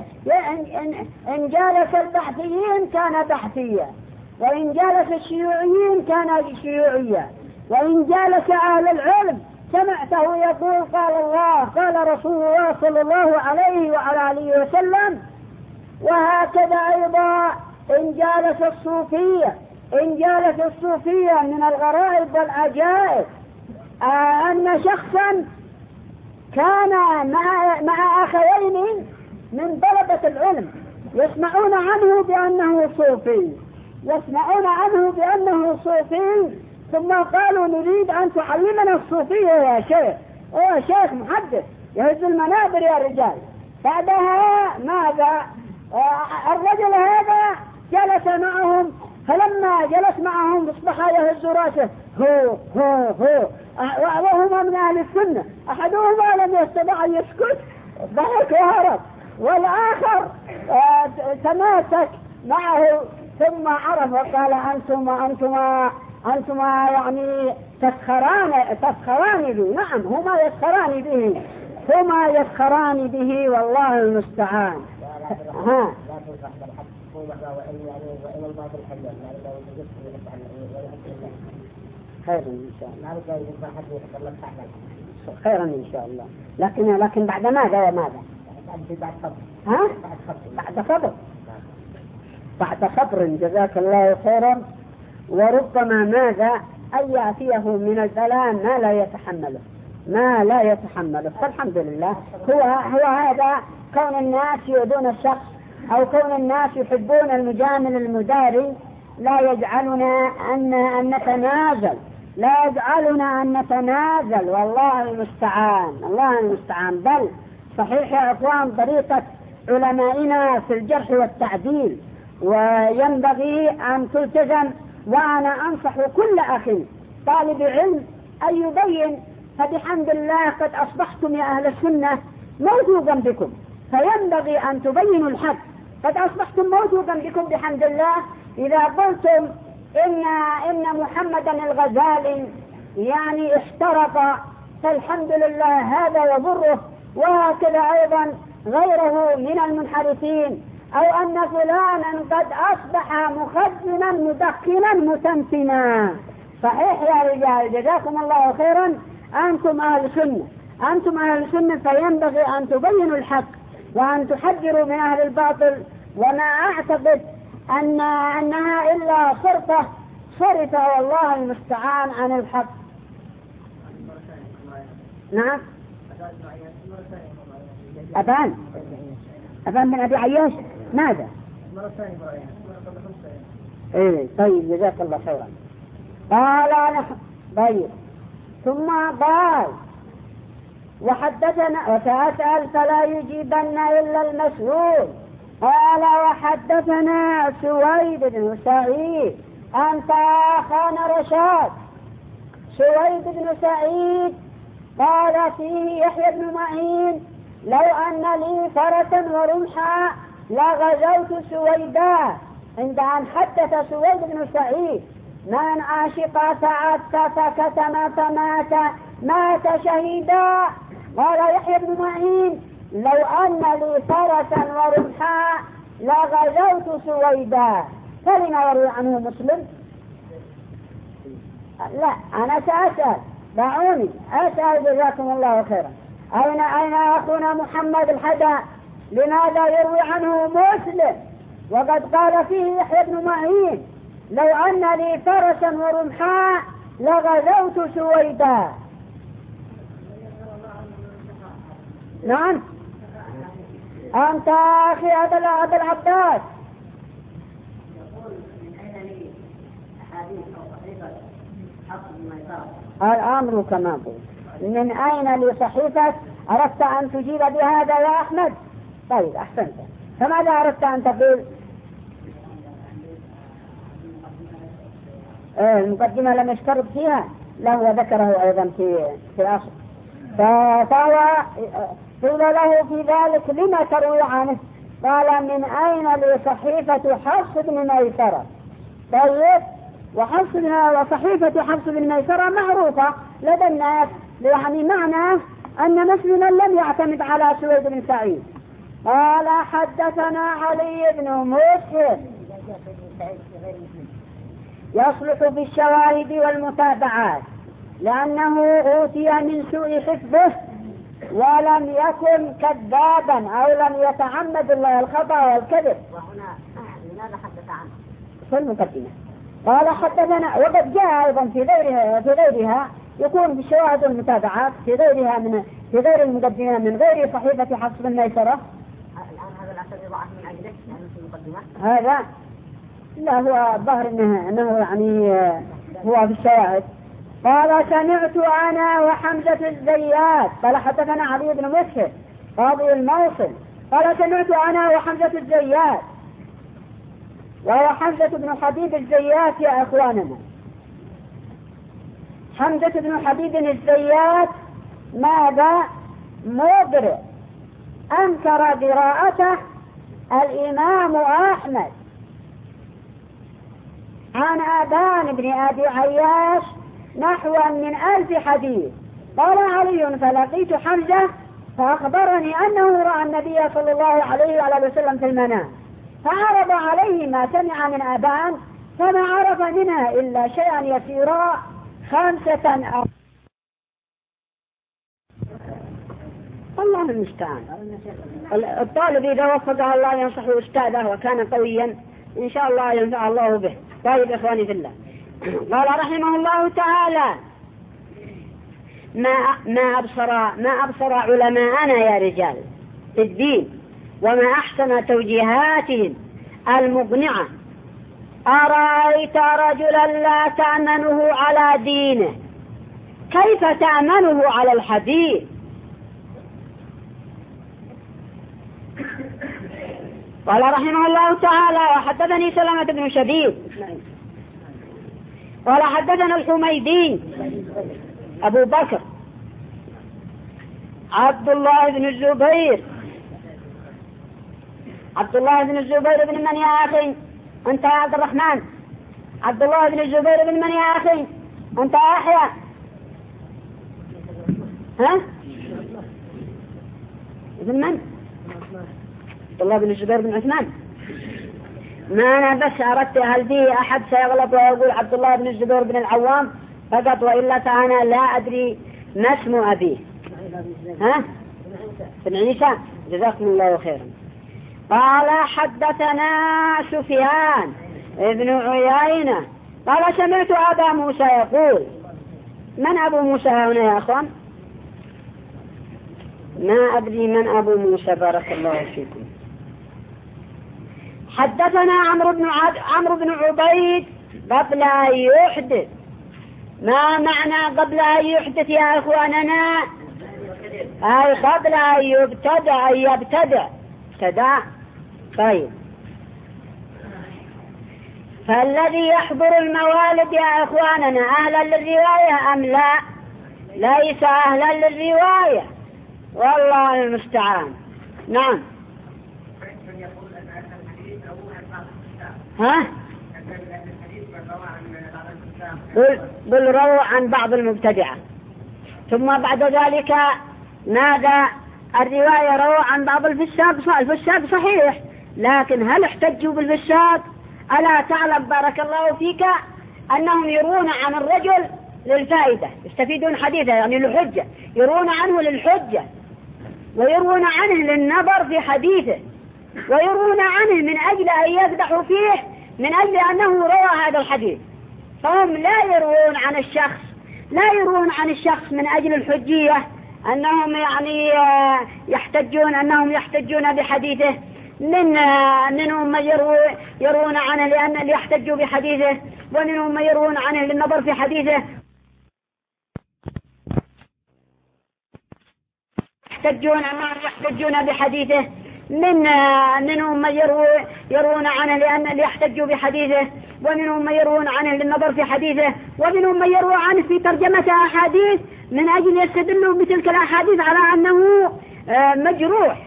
إن جالس البحثيين كان بحثيا، وإن جالس الشيوعيين كان شيوعيا، وإن جالس أهل العلم سمعته يقول قال الله قال رسول الله صلى الله عليه وعلى آله وسلم. وهكذا أيضا إن جالس الصوفية من الغرائب والعجائب أن شخصا كان مع أخوين من طلبة العلم يسمعون عنه بأنه صوفي، ثم قالوا نريد أن تعلمنا الصوفية يا شيخ. شيخ محدث يهز المنابر يا رجال. بعدها ماذا؟ الرجل هذا جلس معهم، فلما جلس معهم اصبح يهز راسه هو وهما من أهل السنة. أحدهما لم يستطع أن يسكت، ضحك وهرب، والآخر تماسك معه ثم عرف وقال أنتما يعني تسخران به. نعم، هما يسخران به والله المستعان. ها خيرا إن شاء الله. لكن بعد ماذا وماذا؟ بعد صبر جزاك الله خيرا. وربما ماذا أن يأتيه من البلاء ما لا يتحمله. فالحمد لله هو هذا كون الناس يؤذون الشخص أو كون الناس يحبون المجامل المداري لا يجعلنا أن نتنازل. والله المستعان. بل صحيح يا أخوان طريقة علمائنا في الجرح والتعديل وينبغي أن تلتزم. وأنا أنصح كل أخ طالب علم أن يبين. فبحمد الله قد أصبحتم يا أهل السنة موثوقا بكم، فينبغي أن تبينوا الحق. قد أصبحتم موثوقا بكم بحمد الله. إذا قلتم إن محمدا الغزالي يعني احترق، فالحمد لله هذا يضره. وهكذا أيضا غيره من المنحرفين. أو أن فلانا قد أصبح مخزنا مدخنا متمتنا. صحيح يا رجال جزاكم الله خيرا. أنتم أهل السنة فينبغي أن تبينوا الحق وأن تحذروا من أهل الباطل. وما أعتقد أنها إلا صرفة والله المستعان عن الحق. نعم، أبان بن أبي عياش ماذا؟ طيب جزاك الله خيرا. قال طيب ثم قال وحدثنا وسأسأل فلا يجيبن إلا المسؤول. قال وحدثنا سويد بن سعيد أنت أخانا رشاد. سويد بن سعيد قال فيه يحيى بن معين لو أن لي فرسا ورمحا لغزوت سويدا. عند أن حدث سويد بن سعيد من عاشق فعدت فكتم مات شهيدا. قال يحيى بن معين لو أن لي فرسا ورمحا لغزوت سويدا. فلما يروي عنه مسلم؟ لا، أنا سأسأل، دعوني أسأل جزاكم الله خيرا. أين أخونا محمد الحدى؟ لماذا يروي عنه مسلم وقد قال فيه يحيى بن معين لو أن لي فرسا ورمحا لغزوت سويدا؟ أنت أخي أبا العباس. الأمر كما قلت. من أين لصحيفة؟ أردت أن تجيب بهذا يا أحمد؟ طيب أحسنت. فماذا أردت أن تقول؟ المقدمة لم يشترط فيها، له ذكره أيضا في الأصل. فهو قيل له في ذلك لما تروي عنه؟ قال من أين لصحيفة حفص بن ميسرة. طيب وصحيفة حفص بن ميسرة معروفة لدى الناس، يعني معناه أن مسلما لم يعتمد على سويد بن سعيد. قال حدثنا علي بن مسهر يصلح في الشواهد والمتابعات لأنه أوتي من سوء حفظه ولم يكن كذابا أو لم يتعمد الله الخطأ والكذب. وهنا لماذا حدث عنه؟ في المقدمة قال حدثنا، وقد جاء أيضا في غيرها يكون في الشواهد والمتابعات في غير المقدمة من غير صحيفة حفص بن ميسرة. الآن هذا الأثر يضعف من أجله لأنه في المقدمة. هذا لا، هو الظاهر أنه يعني هو في الشواهد. قال سمعت أنا وحمزة الزيات. قال حدثنا علي بن مسهر قاضي الموصل. قال سمعت أنا وحمزة الزيات، وهو حمزة بن حبيب الزيات يا أخواننا. حمزة بن حبيب الزيات ماذا؟ مبرئ، أنكر قراءته الإمام أحمد عن آبان بن أبي عياش نحو من 1000 حديث. قال علي فلقيت حمزة فأخبرني أنه رأى النبي صلى الله عليه وآله وسلم في المنام، فعرض عليه ما سمع من آبان فما عرف منها إلا شيئا يسيرا 5. الله المستعان. الطالب إذا وفقه الله ينصح أستاذه وكان قويا إن شاء الله ينفع الله به. طيب إخواني في الله، قال رحمه الله تعالى ما أبصر علماءنا يا رجال في الدين وما أحسن توجيهاتهم المقنعة. أرأيت رجلا لا تأمنه على دينه كيف تأمنه على الحديث؟ قال رحمه الله تعالى وحدثني سلامة بن شبيب قال حدثنا الحميدي أبو بكر عبد الله بن الزبير بن من يا أخي؟ أنت يا عبد الرحمن. عبد الله بن الزبير بن من يا أخي؟ أنت أحيا؟ ها؟ ابن من؟ عبد الله بن الزبير بن عثمان. ما أنا بس أردت هل فيه أحد سيغلط ويقول عبد الله بن الزبير بن العوام فقط، وإلا فأنا لا أدري ما اسم أبيه. ها؟ بن عيسى. جزاكم الله خيرا. قال حدثنا سفيان ابن عيينة قال سمعت أبا موسى يقول. من أبو موسى هنا يا أخوان؟ ما أدري من أبو موسى. بارك الله فيكم. حدثنا عمرو بن عبيد قبل أن يحدث. ما معنى قبل أن يحدث يا أخواننا؟ أي قبل أن يبتدع. طيب، فالذي يحضر الموالد يا أخواننا أهلا للرواية أم لا؟ ليس أهلا للرواية، والله المستعان. نعم. ها؟ قل رووا عن بعض المبتدعة. ثم بعد ذلك ماذا؟ الرواية رووا عن بعض الفساق. الفساق صحيح، لكن هل احتجوا بالفساق؟ ألا تعلم بارك الله فيك أنهم يرون عن الرجل للفائدة، يستفيدون حديثه يعني للحجة، يرون عنه للحجة، ويرون عنه للنظر في حديثه، ويرون عنه من أجل أن يقدحوا فيه، من أجل أنه روى هذا الحديث. فهم لا يرون عن الشخص من أجل الحجية أنهم يعني أنهم يحتجون بحديثه، منهم من يروون عنه لأن يحتجوا بحديثه، ومنهم من يروون عنه للنظر في حديثه، يحتجون بحديثه، منهم من يروون عنه لأن يحتجوا بحديثه، ومنهم من يروون عنه للنظر في حديثه، ومنهم من يروى عنه في ترجمة أحاديث من أجل يستدلوا بتلك الأحاديث على أنه مجروح.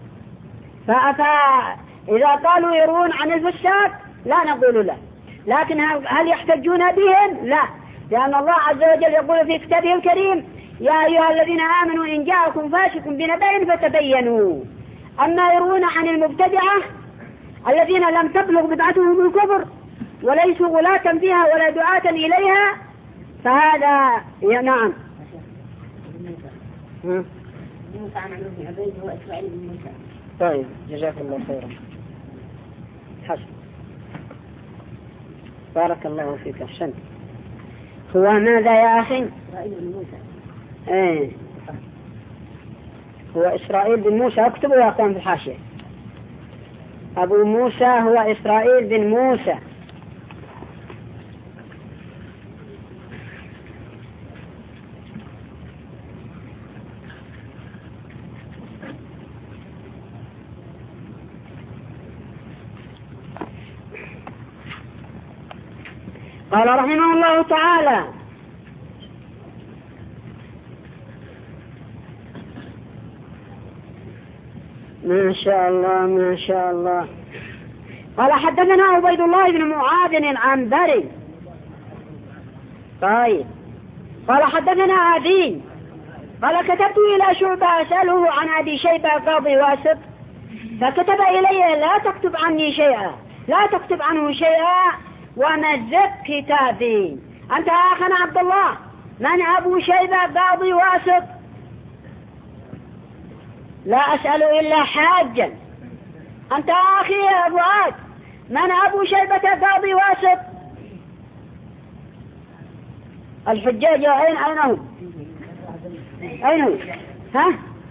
فإذا قالوا يروون عن الفساق لا نقول لا، لكن هل يحتجون بهم؟ لا، لأن الله عز وجل يقول في كتابه الكريم: يا أيها الذين آمنوا إن جاءكم فاسق بنبأ فتبينوا. أما يروون عن المبتدعة الذين لم تبلغ بدعتهم الكفر وليسوا غلاة فيها ولا دعاة إليها، فهذا نعم. طيب جزاك الله خيرا. حسن، بارك الله فيك، أحسنت. هو ماذا يا أخي؟ هو إسرائيل بن موسى، اكتبوا يا أخوان في الحاشية. أبو موسى هو إسرائيل بن موسى. قال رحمه الله تعالى: ما شاء الله ما شاء الله. قال: حدثنا عبيد الله بن معاذ العنبري. طيب. قال: حدثنا أبي قال: كتبت إلى شعبة أسأله عن أبي شيبة قاضي واسط، فكتب إلي: لا تكتب عني شيئا، لا تكتب عنه شيئا، ومزق كتابي. أنت يا أخنا عبد الله، من أبو شيبة قاضي واسط؟ لا أسأل إلا حاجا. أنت يا أخي يا أبو عاد، من أبو شيبة قاضي واسط؟ الحجاج أين هم؟ أين هم؟ ها؟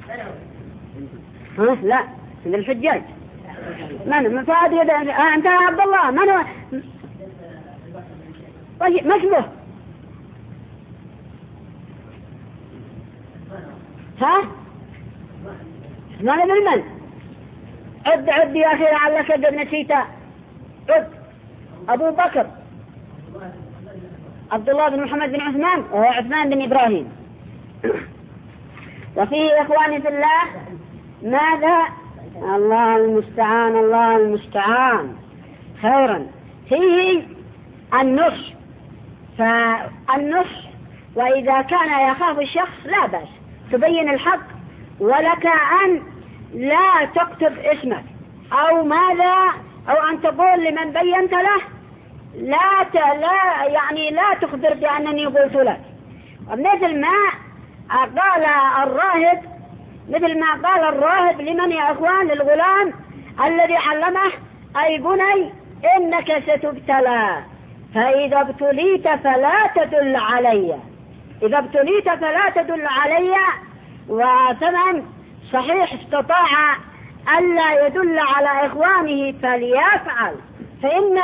لا، من الحجاج. من فؤاد أنت يا عبد الله، من هو؟ ما اسمه؟ ها؟ ما من من؟ عد يا أخي لعلك قد نسيته. عد. أبو بكر عبد الله بن محمد بن عثمان، وهو عثمان بن إبراهيم. وفيه إخواني في الله ماذا؟ الله المستعان، الله المستعان. خيرا. فيه النصح، فالنصح وإذا كان يخاف الشخص لا بأس تبين الحق، ولك أن لا تكتب اسمك أو ماذا، أو أن تقول لمن بينت له لا تخبر بأنني قلت لك. مثل ما قال الراهب لمن يا أخوان؟ للغلام الذي علمه: أي بني إنك ستبتلى، فإذا ابتليت فلا تدل علي، إذا ابتليت فلا تدل علي. وثمن صحيح استطاع ألا يدل على إخوانه فليفعل، فإن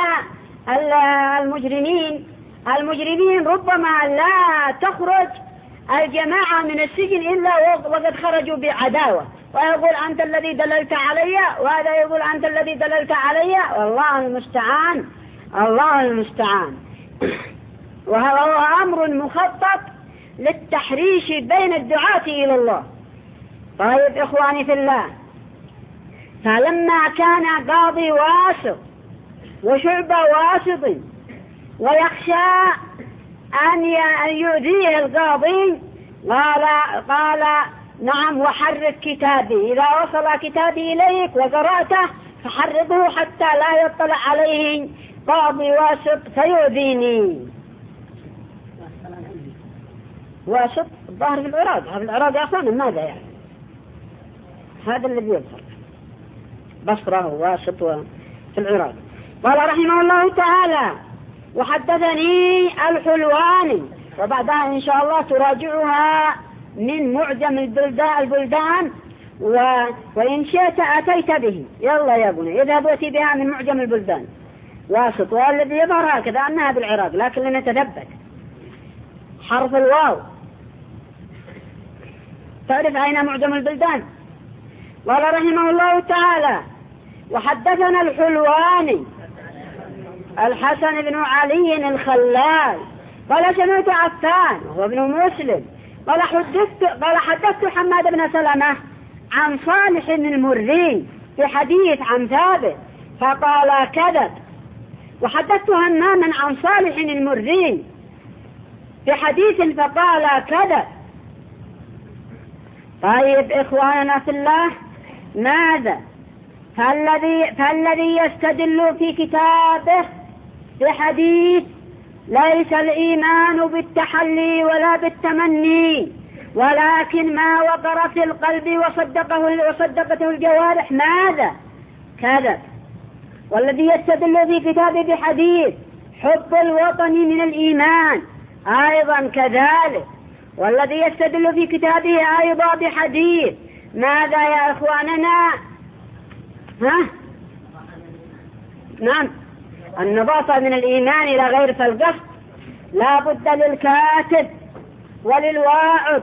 المجرمين ربما لا تخرج الجماعة من السجن إلا وقد خرجوا بعداوة، ويقول أنت الذي دللت علي، وهذا يقول أنت الذي دللت علي. والله المستعان، الله المستعان. وهو أمر مخطط للتحريش بين الدعاة إلى الله. طيب إخواني في الله، فلما كان قاضي واسط وشعبة واسط ويخشى أن يؤذيه القاضي، قال نعم، وحرك كتابي، إذا وصل كتابي إليك وقرأته فحرقه حتى لا يطلع عليه قاضي واسط فيؤذيني. واسط الظاهر في العراق، في العراق يا أخوانا ماذا يعني؟ هذا الذي يظهر بصرة واسط في العراق. قال رحمه الله تعالى: وحدثني الحلواني، وبعدها إن شاء الله تراجعها من معجم البلدان وإن شئت أتيت به. يلا يا ابني اذهب وأتي بها من معجم البلدان واسط، والذي يظهر هكذا أنها بالعراق، لكن لنتثبت حرف الواو. تعرف أين معجم البلدان؟ قال رحمه الله تعالى: وحدثنا الحلواني الحسن بن علي الخلال قال سمعت عفان وهو ابن مسلم قال حدثت حماد بن سلمة عن صالح المري في حديث عن ثابت فقال كذب، وحدثت هماما عن صالح المري في حديث فقال كذب. طيب إخواننا في الله، ماذا؟ فالذي يستدل في كتابه بحديث ليس الإيمان بالتحلي ولا بالتمني ولكن ما وقر في القلب وصدقته الجوارح، ماذا؟ كذب. والذي يستدل في كتابه بحديث حب الوطن من الإيمان أيضا كذلك. والذي يستدل في كتابه أيضا بحديث ماذا يا إخواننا؟ نعم، النظافة من الإيمان إلى غير فالقصد. لا بد للكاتب وللواعظ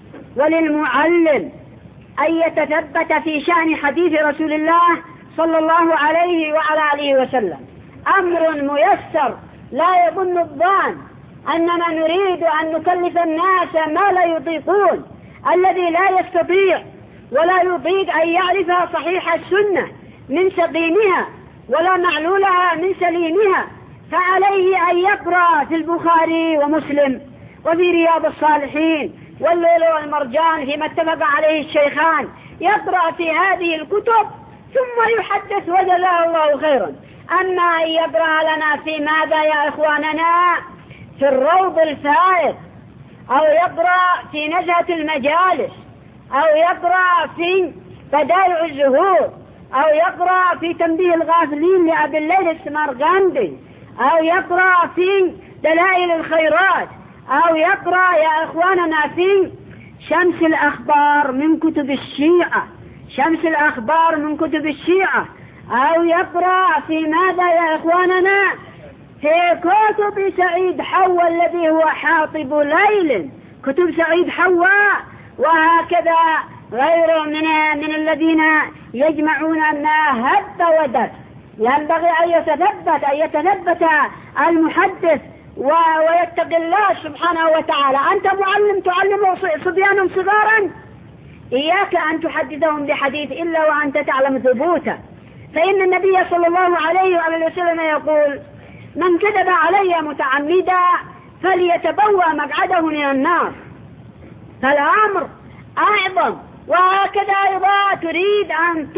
وللمعلم أن يتثبت في شأن حديث رسول الله صلى الله عليه وعلى آله وسلم. أمر ميسر، لا يظن الظان أننا نريد أن نكلف الناس ما لا يطيقون. الذي لا يستطيع ولا يطيق أن يعرف صحيح السنة من سقيمها ولا معلولها من سليمها فعليه أن يقرأ في البخاري ومسلم وفي رياض الصالحين واللؤلؤ والمرجان فيما اتفق عليه الشيخان، يقرأ في هذه الكتب ثم يحدث وجزاه الله خيرا. أما أن يقرأ لنا في ماذا يا إخواننا؟ في الروض الفائق، أو يقرأ في نزهة المجالس، أو يقرأ في بدائع الزهور، أو يقرأ في تنبيه الغافلين لأبي الليل السمرقندي، أو يقرأ في دلائل الخيرات، أو يقرأ يا إخواننا في شمس الأخبار من كتب الشيعة، شمس الأخبار من كتب الشيعة، أو يقرأ في ماذا يا إخواننا؟ في كتب سعيد حوا الذي هو حاطب ليل، كتب سعيد حوا، وهكذا غيره من الذين يجمعون ما هب ودب. ينبغي أن يتثبت المحدث ويتقي الله سبحانه وتعالى. أنت معلم تعلم صبيانا صغارا، إياك أن تحدثهم بحديث إلا وأنت تعلم ثبوته، فإن النبي صلى الله عليه وسلم يقول: من كذب علي متعمدا فليتبوأ مقعده من النار. فالأمر أعظم. وهكذا أيضا تريد أن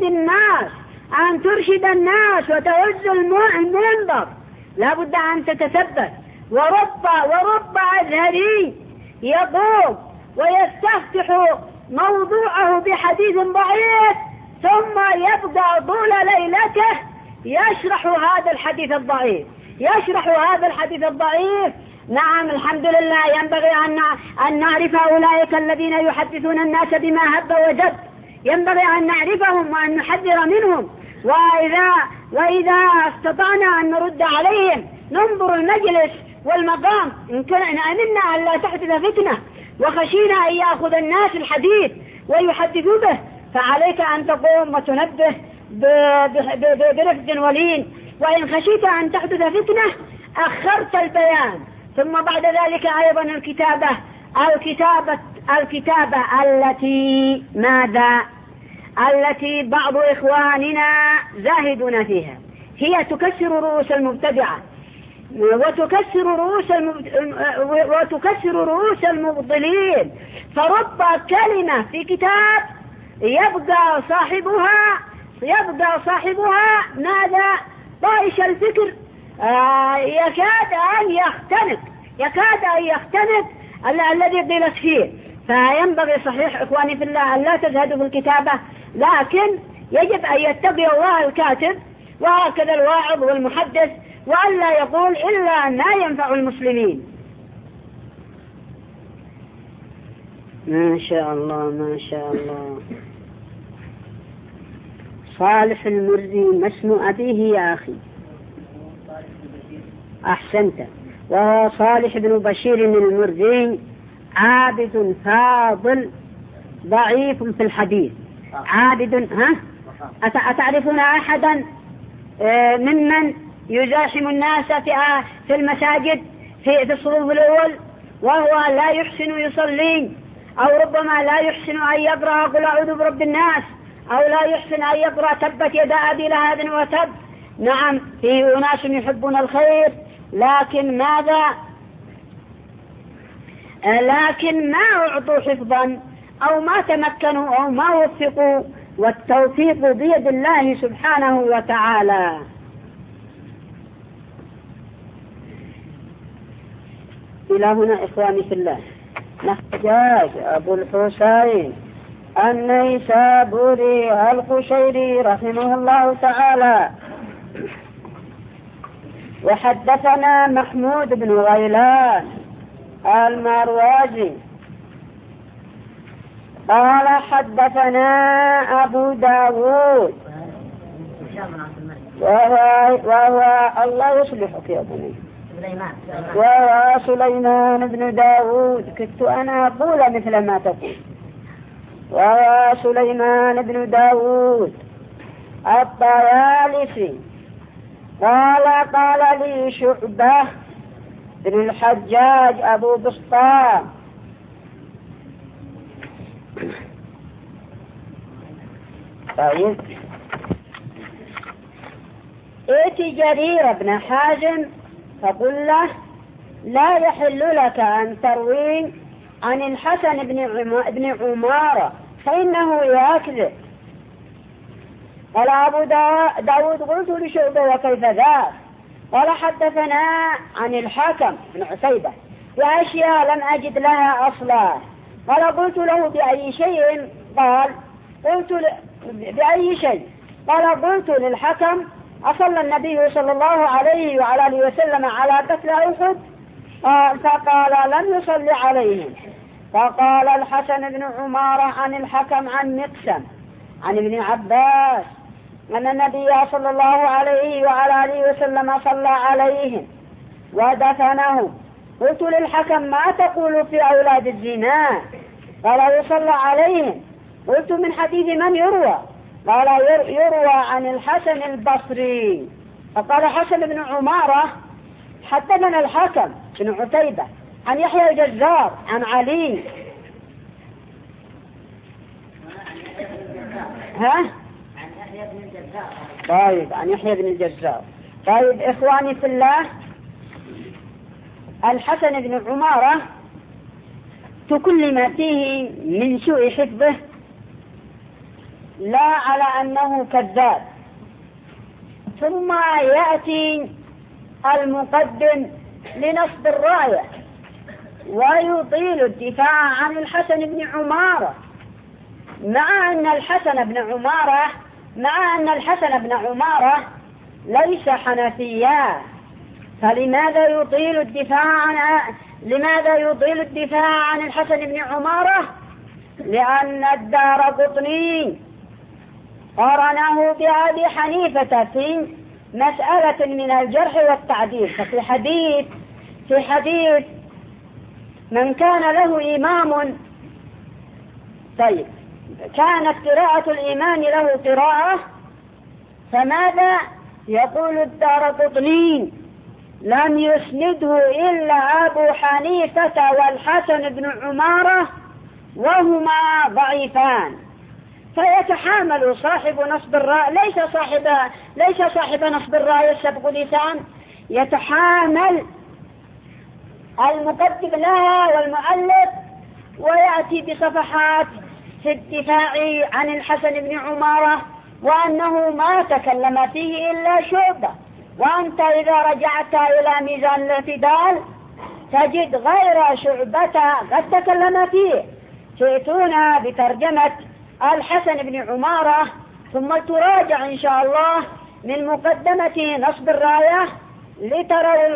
ترشد الناس وتهز المنبر، لا بد أن تتثبت. ورب أزهري يقوم ويستفتح موضوعه بحديث ضعيف ثم يبقى طول ليلته يشرح هذا الحديث الضعيف. نعم، الحمد لله. ينبغي أن نعرف أولئك الذين يحدثون الناس بما هب ودب، ينبغي أن نعرفهم وأن نحذر منهم، وإذا استطعنا أن نرد عليهم ننظر المجلس والمقام. إن أمنا أن لا تحدث فتنة وخشينا أن يأخذ الناس الحديث ويحدثوا به، فعليك أن تقوم وتنبه برفق ولين. وإن خشيت أن تحدث فتنة أخرت البيان. ثم بعد ذلك أيضا الكتابة التي بعض إخواننا زاهدون فيها، هي تكسر رؤوس المبتدعة وتكسر رؤوس المبطلين. فرب كلمة في كتاب يبقى صاحبها ماذا؟ طائش الفكر، يكاد أن يختنق الذي قيلت فيه. فينبغي صحيح إخواني في الله أن لا تزهدوا في الكتابة، لكن يجب أن يتقي الله الكاتب وهكذا الواعظ والمحدث، وأن لا يقول إلا ما ينفع المسلمين. ما شاء الله ما شاء الله. صالح المرزي ما اسم أبيه يا أخي؟ أحسنت. وهو صالح بن بشير المرزي، عابد فاضل ضعيف في الحديث. عابد. أتعرفون أحدا ممن يزاحم الناس في المساجد في الصفوف الأول وهو لا يحسن يصلي، أو ربما لا يحسن أن يقرأ قل أعوذ برب الناس، أو لا يحسن أن يقرأ تبت يدا أبي لهب وتب؟ نعم، في أناس يحبون الخير لكن ماذا؟ لكن ما أعطوا حفظا أو ما تمكنوا أو ما وفقوا، والتوفيق بيد الله سبحانه وتعالى. إلى هنا إخواني في الله. نحتاج أبو الحسين النيسابوري القشيري رحمه الله تعالى. وحدثنا محمود بن غيلان المروزي قال حدثنا أبو داود وهو الله يصلحك يا بني، وهو سليمان بن داود. كنت أنا أقول مثل ما تقول. وهو سليمان بن داود الطيالسي قال لي شعبة بن الحجاج أبو بسطام طيب ائت جرير بن حازم فقل له لا يحل لك أن تروي عن الحسن بن عمارة فإنه يكذب. قال أبو داود قلت لشعبة وكيف ذاك؟ قال حدثنا عن الحكم بن عتيبة بأشياء لم أجد لها أصلا. قال قلت له بأي شيء؟ قال قلت بأي شيء؟ قال قلت للحكم أصلى النبي صلى الله عليه وعلى آله وسلم على قتل أحد؟ فقال لم يصلي عليهم. فقال الحسن بن عمارة عن الحكم عن مقسم عن ابن عباس أن النبي صلى الله عليه وعلى آله وسلم صلى عليهم ودفنهم. قلت للحكم ما تقول في أولاد الزنا؟ قال يصلى عليهم. قلت من حديث من يروى؟ قال يروى عن الحسن البصري. فقال حسن بن عمارة حدثنا الحكم بن عتيبة عن يحيى الجزار عن علي عن يحيى بن الجزار. طيب عن يحيى بن الجزار. طيب إخواني في الله، الحسن بن عمارة كل ما فيه من سوء حفظه لا على أنه كذاب، ثم يأتي المقدم لنصب الراية ويطيل الدفاع عن الحسن بن عمارة مع أن الحسن بن عمارة ليس حنفيا. فلماذا يطيل الدفاع عن الحسن بن عمارة؟ لأن الدارقطني قارنه بأبي حنيفة في مسألة من الجرح والتعديل. ففي حديث من كان له إمام، طيب كانت قراءة الإمام له قراءة، فماذا يقول الدارقطني؟ لم يسنده إلا أبو حنيفة والحسن بن عمارة وهما ضعيفان. فيتحامل صاحب نصب الراء ليس صاحب نصب الراء السبق لسان، يتحامل المقدم لها والمؤلف ويأتي بصفحات في الدفاع عن الحسن بن عمارة وأنه ما تكلم فيه إلا شعبة. وأنت إذا رجعت إلى ميزان الاعتدال تجد غير شعبة قد تكلم فيه. جئتونا بترجمة الحسن بن عمارة ثم تراجع إن شاء الله من مقدمة نصب الراية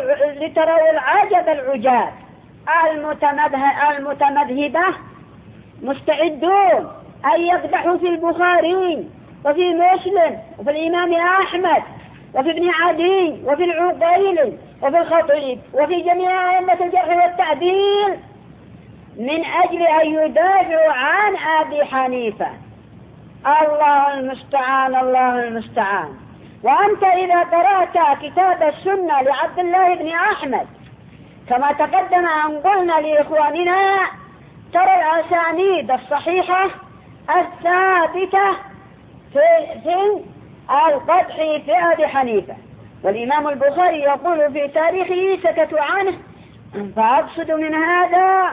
لتروا العجب العجاب المتمذهبة مستعدون أن يقدحوا في البخاري وفي مسلم وفي الإمام أحمد وفي ابن عدي وفي العقيلي وفي الخطيب وفي جميع أئمة الجرح والتعديل من أجل أن يدافعوا عن أبي حنيفة. الله المستعان، الله المستعان. وأنت إذا قرأت كتاب السنة لعبد الله بن أحمد كما تقدم أن قلنا لإخواننا ترى الأسانيد الصحيحة الثابتة في القدح في أبي حنيفة. والإمام البخاري يقول في تاريخه سكتوا عنه. فأقصد من هذا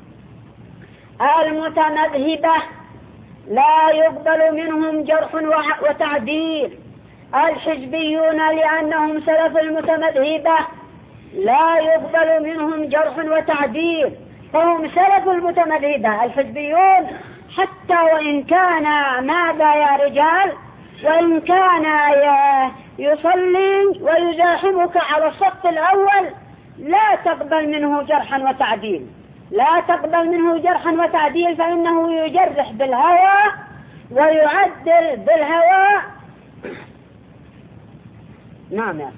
المتمذهبة لا يقبل منهم جرح وتعديل. الحزبيون لأنهم سلف المتمذهبة لا يقبل منهم جرح وتعديل، فهم سلف المتمذهبة الحزبيون، حتى وإن كان ماذا يا رجال، وإن كان يصلي ويزاحمك على الصف الأول لا تقبل منه جرحا وتعديل، لا تقبل منه جرحا وتعديل، فإنه يجرح بالهوى ويعدل بالهوى. نعم يا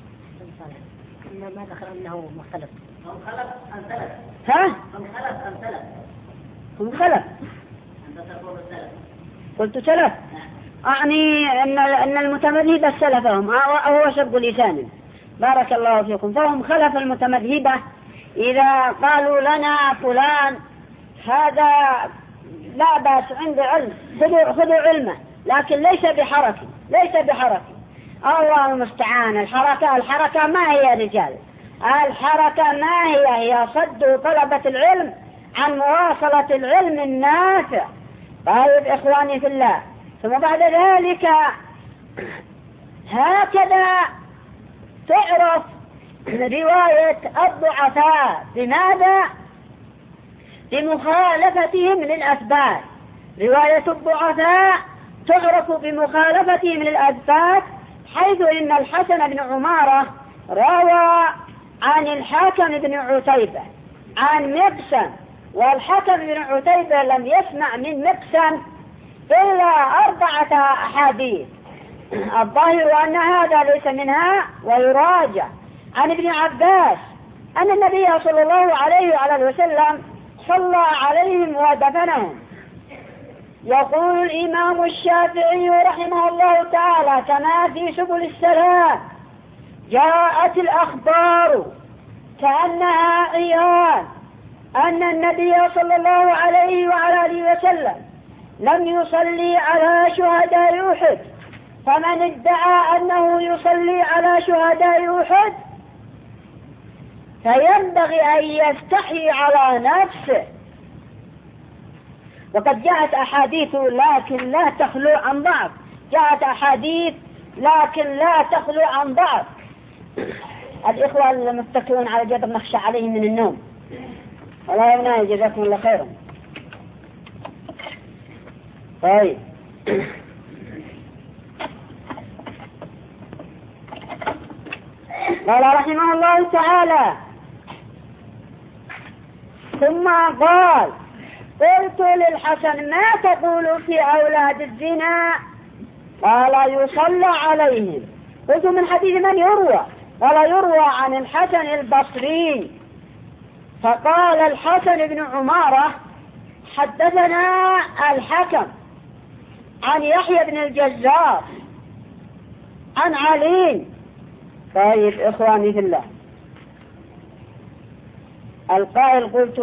ما ذكر أنه مختلف. هم خلف أم سلف؟ ها؟ هم خلف أم سلف؟ هم خلف. أنت تقول السلف. قلت سلف. أعني أن المتمذهبة سلفهم، هو سبق لسان. بارك الله فيكم. فهم خلف المتمذهبة. إذا قالوا لنا فلان هذا لا بأس عنده علم، خذوا علمه، لكن ليس بحركة، ليس بحركة. الله المستعان. الحركة ما هي رجال، الحركة ما هي صد طلبة العلم عن مواصلة العلم النافع. طيب إخواني في الله، ثم بعد ذلك هكذا تعرف رواية الضعفاء. بماذا؟ بمخالفتهم للأثبات. رواية الضعفاء تعرف بمخالفتهم للأثبات، حيث إن الحسن بن عمارة روى عن الحاكم بن عتيبة عن مقسم، والحاكم بن عتيبة لم يسمع من مقسم إلا 4 أحاديث. الظاهر أن هذا ليس منها ويراجع. عن ابن عباس أن النبي صلى الله عليه وعلى وسلم صلى عليهم ودفنهم. يقول الإمام الشافعي رحمه الله تعالى كما في سبل السلام: جاءت الأخبار كأنها عيان أن النبي صلى الله عليه وعلى وسلم لم يصلي على شهداء أحد، فمن ادعى أنه يصلي على شهداء أحد فينبغي أن يستحي على نفسه. وقد جاءت أحاديث لكن لا تخلو عن ضعف، جاءت أحاديث لكن لا تخلو عن ضعف. الإخوة المتكئون على جدر نخشى عليهم من النوم. والله يا ابنائي جزاكم الله خيرا. طيب قال رحمه الله تعالى: ثم قال: قلت للحسن ما تقول في أولاد الزنا؟ قال: يصلى عليهم. قلت: من حديث من يروى؟ قال: يروى عن الحسن البصري. فقال الحسن بن عمارة: حدثنا الحكم عن يحيى بن الجزار عن علي. طيب إخواني في الله، القائل قلت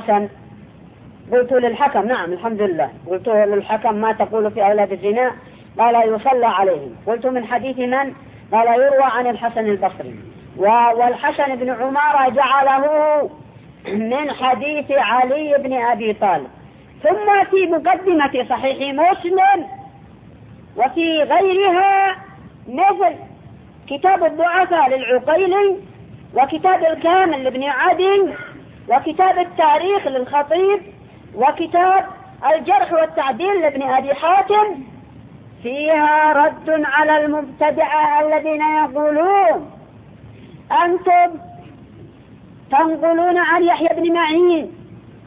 للحكم، نعم الحمد لله، قلت للحكم ما تقول في أولاد الزنا؟ قال: يصلى عليهم. قلت: من حديث من؟ قال: يروى عن الحسن البصري. والحسن بن عمارة جعله من حديث علي بن أبي طالب. ثم في مقدمة صحيح مسلم وفي غيرها مثل كتاب الضعفاء للعقيلي، وكتاب الكامل لابن عدي، وكتاب التاريخ للخطيب، وكتاب الجرح والتعديل لابن أبي حاتم، فيها رد على المبتدعة الذين يقولون: أنتم تنقلون عن يحيى بن معين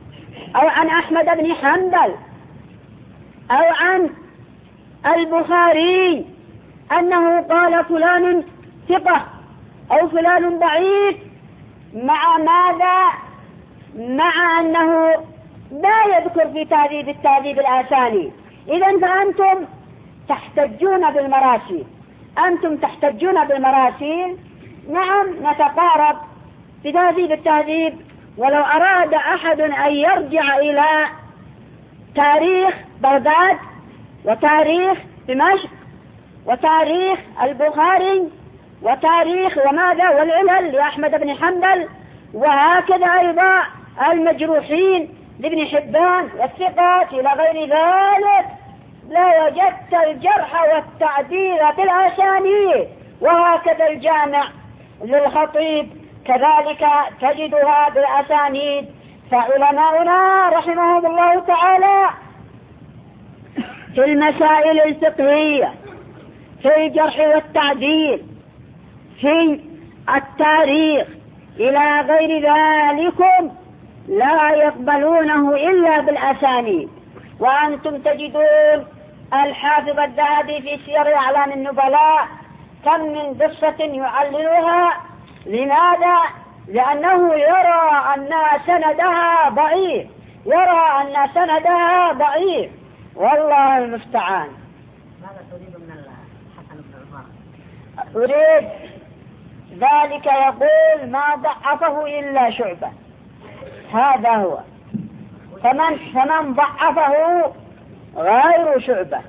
أو عن أحمد بن حنبل أو عن البخاري أنه قال فلان ثقة أو فلان ضعيف، مع ماذا؟ مع أنه لا يذكر في تهذيب التهذيب الآساني. إذن فأنتم تحتجون بالمراسيل، أنتم تحتجون بالمراسيل. نعم نتقارب في تهذيب التهذيب، ولو أراد أحد أن يرجع إلى تاريخ بغداد وتاريخ دمشق وتاريخ البخاري وتاريخ وماذا والعلل لأحمد بن حنبل، وهكذا أيضا المجروحين لابن حبان والثقات إلى غير ذلك، لا وجدت الجرح والتعديل بالأسانيد. وهكذا الجامع للخطيب كذلك تجدها بالأسانيد. فعلماؤنا رحمهم الله تعالى في المسائل الفقهية، في الجرح والتعديل، في التاريخ إلى غير ذلك لا يقبلونه إلا بالأسانيد. وأنتم تجدون الحافظ الذهبي في سير أعلام النبلاء كم من قصة يعللها. لماذا؟ لأنه يرى أن سندها ضعيف، يرى أن سندها ضعيف، والله المستعان. ماذا تريد من الحسن بن عمارة؟ أريد ذلك يقول ما ضعفه إلا شعبة، هذا هو. فمن ضعفه غير شعبة.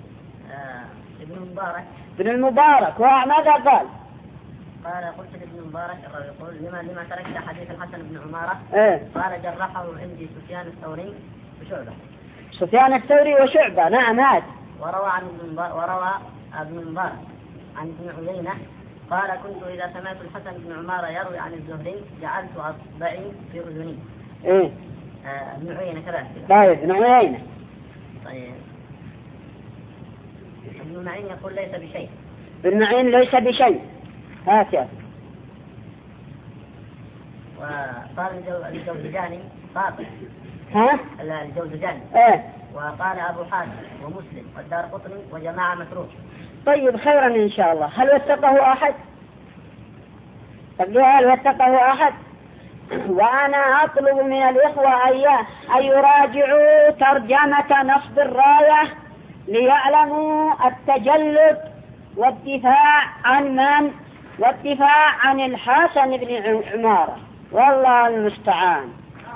ابن المبارك وماذا قال؟ قال قلت لابن المبارك يقول لما تركت حديث الحسن بن عمارة؟ قال جرحه عندي سفيان الثوري وشعبة. سفيان الثوري وشعبة، نعم هذا. وروى ابن المبارك عن ابن عيينة قال كنت إذا سمعت الحسن بن عمارة يروي عن الزهري جعلت أصبعي في أذني. ابن عيينة كذلك. طيب ابن عيينة. طيب ابن معين يقول ليس بشيء. ابن معين ليس بشيء، هكذا. وقال الجوزجاني باطل. الجوزجاني. وقال أبو حاتم ومسلم والدارقطني وجماعة متروك. طيب خيرا إن شاء الله. هل وثقه أحد؟ هل وثقه أحد؟ وأنا أطلب من الإخوة أن يراجعوا ترجمة نصب الراية ليعلموا التجلد والدفاع عن من؟ والدفاع عن الحسن بن عمارة، والله المستعان.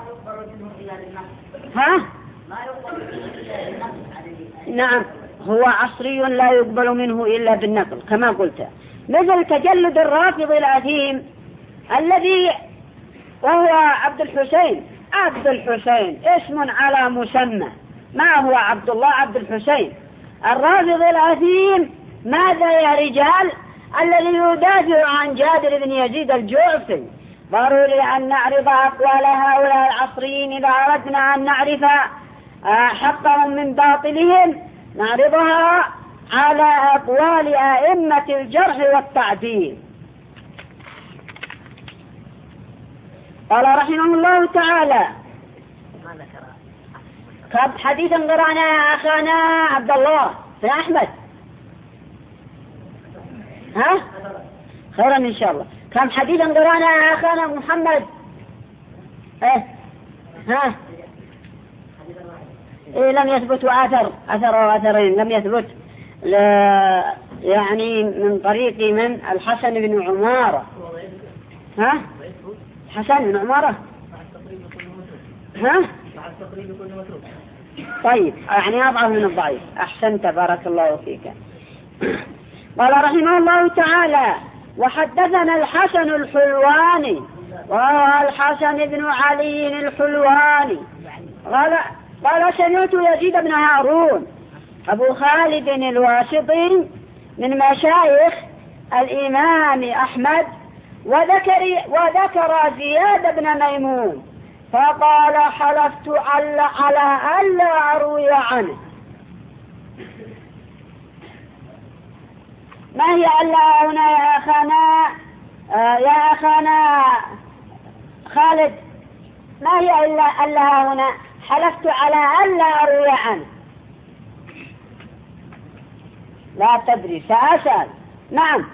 نعم هو عصري لا يقبل منه إلا بالنقل كما قلت، مثل تجلد الرافض الأثيم الذي وهو عبد الحسين اسم على مسمى، ما هو عبد الله عبد الحسين الرافض الأثيم. ماذا يا رجال؟ الذي يدافع عن جابر بن يزيد الجعفي. ضروري أن نعرض أقوال هؤلاء العصريين إذا أردنا أن نعرف حقهم من باطلهم، نعرضها على أقوال أئمة الجرح والتعديل. قال رحمه الله تعالى كم حديثا قرأنا أخانا عبد الله بن أحمد؟ خيرا إن شاء الله. كم حديثا قرأنا أخانا محمد؟ لم يثبت أثر أو أثرين، لم يثبت يعني من طريق من الحسن بن عمارة. حسن بن عمارة طيب يعني أضعف من الضعيف. أحسنت بارك الله فيك. قال رحمه الله تعالى وحدثنا الحسن الحلواني وهو الحسن بن علي الحلواني قال سمعت يزيد بن هارون أبو خالد الواسطي من مشايخ الإمام أحمد وذكر زياد بن ميمون فقال حلفت على ألا أروي عنه. ما هي ألا هنا يا أخانا خالد؟ ما هي ألا هنا؟ حلفت على ألا أروي عنه. لا تدري، سأسأل. نعم.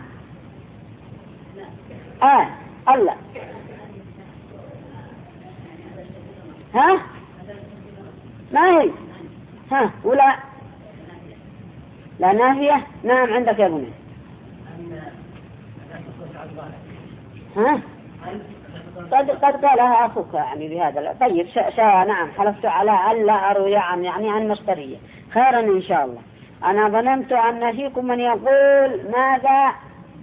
الله. ها ما هي؟ ولا لا نافية. نعم عندك يا ابني. قد قالها أخوك يعني بهذا. طيب نعم حلفت على ألا أروي عن يعني عن مصدرية. خيرا إن شاء الله. أنا ظننت أن فيكم من يقول ماذا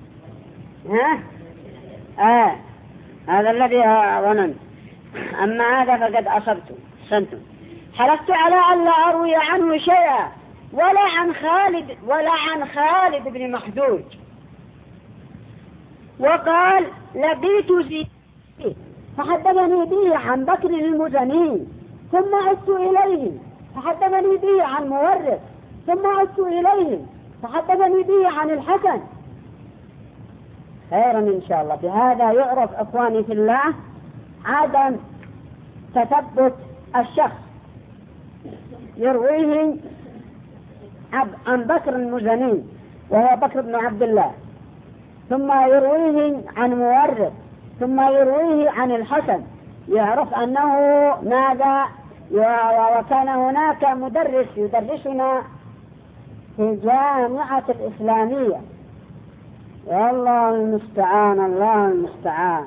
هذا الذي ظننت. أما هذا فقد أصبتم سنتم. حلفت على ألا أروي عنه شيئا ولا عن خالد بن محدود. وقال لقيت زيد فحدثني به عن بكر المزني ثم عدت إليه فحدثني به عن مورث ثم عدت إليه فحدثني به عن الحسن. خيرا إن شاء الله. بهذا يعرف أخواني في الله عدم تثبت الشخص. يرويه عن بكر المزني وهو بكر بن عبد الله، ثم يرويه عن مورث، ثم يرويه عن الحسن، يعرف أنه ماذا. وكان هناك مدرس يدرسنا في الجامعة الإسلامية، والله المستعان الله المستعان.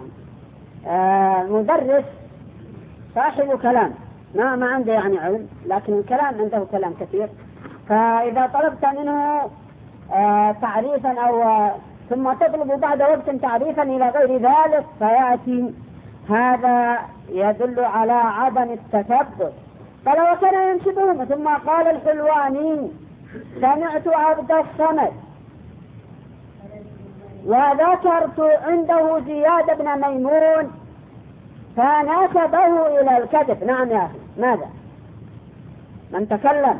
مدرس صاحب كلام، ما عنده يعني علم، لكن الكلام عنده كلام كثير. فإذا طلبت منه تعريفا أو ثم تطلب بعد وقت تعريفا إلى غير ذلك فيأتي، هذا يدل على عدم التثبت. قال وكان ينشدهم. ثم قال الحلواني سمعت عبد الصمد وذكرت عنده زياد بن ميمون فناسبه إلى الكذب. نعم يا أخي. ماذا من تكلم؟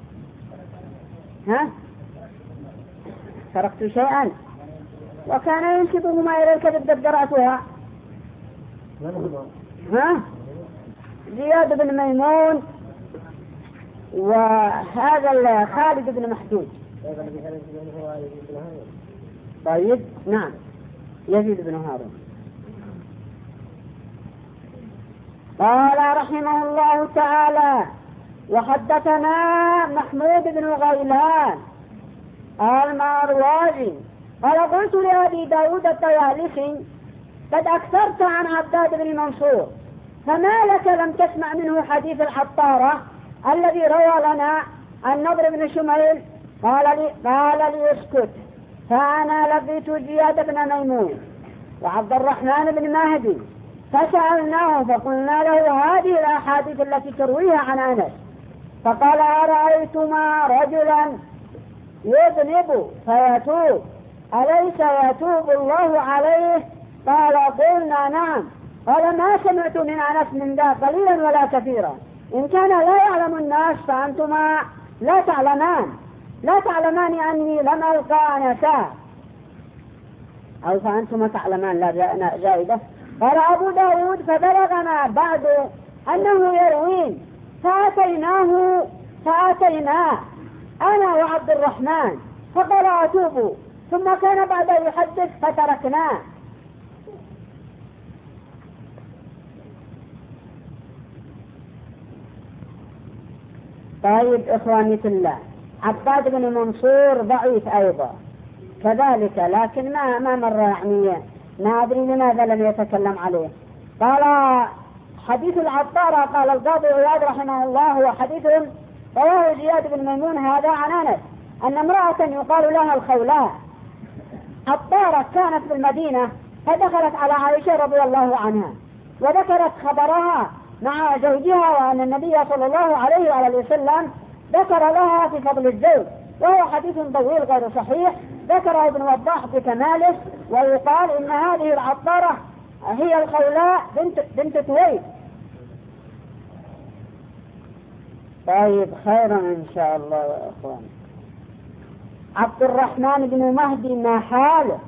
تركت شيئا وكان ينسبهما إلى الكذب. قد قرأتها. زياد بن ميمون وهذا خالد بن محدود. طيب نعم يزيد بن هارون. قال رحمه الله تعالى وحدثنا محمود بن غيلان المروزي قال قلت لأبي داود الطيالسي قد أكثرت عن عباد بن منصور، فما لك لم تسمع منه حديث الحطارة الذي روى لنا النضر بن شميل؟ قال لي اسكت. فأنا لقيت زياد بن ميمون وعبد الرحمن بن مهدي فسألناه فقلنا له هذه الأحاديث التي ترويها عن أنس، فقال أرأيتما رجلا يذنب فيتوب أليس يتوب الله عليه؟ قال قلنا نعم. قال ما سمعت من أنس من ذا قليلا ولا كثيرا. إن كان لا يعلم الناس فأنتما لا تعلمان أني لم ألقى أنسا، أو فأنتما تعلمان لا زائدة. قال أبو داود فبلغنا بعد أنه يروين فأتيناه أنا وعبد الرحمن فقال أتوبوا، ثم كان بعد يحدث فتركناه. طيب إخواني في الله، عباد بن منصور ضعيف أيضا كذلك، لكن ما مر يعني ما أدري لماذا لم يتكلم عليه. قال حديث العطارة قال القاضي عياض رحمه الله هو حديث رواه زياد بن ميمون هذا عن أنس أن امرأة يقال لها الخولاء عطارة كانت في المدينة فدخلت على عائشة رضي الله عنها وذكرت خبرها مع زوجها، وأن النبي صلى الله عليه وآله وسلم ذكر لها في فضل الزوج، وهو حديث طويل غير صحيح ذكره ابن وضاح بكماله. ويقال إن هذه العطارة هي الخولاء بنت تويد. طيب خيرا إن شاء الله يا أخوان. عبد الرحمن بن مهدي ما حاله؟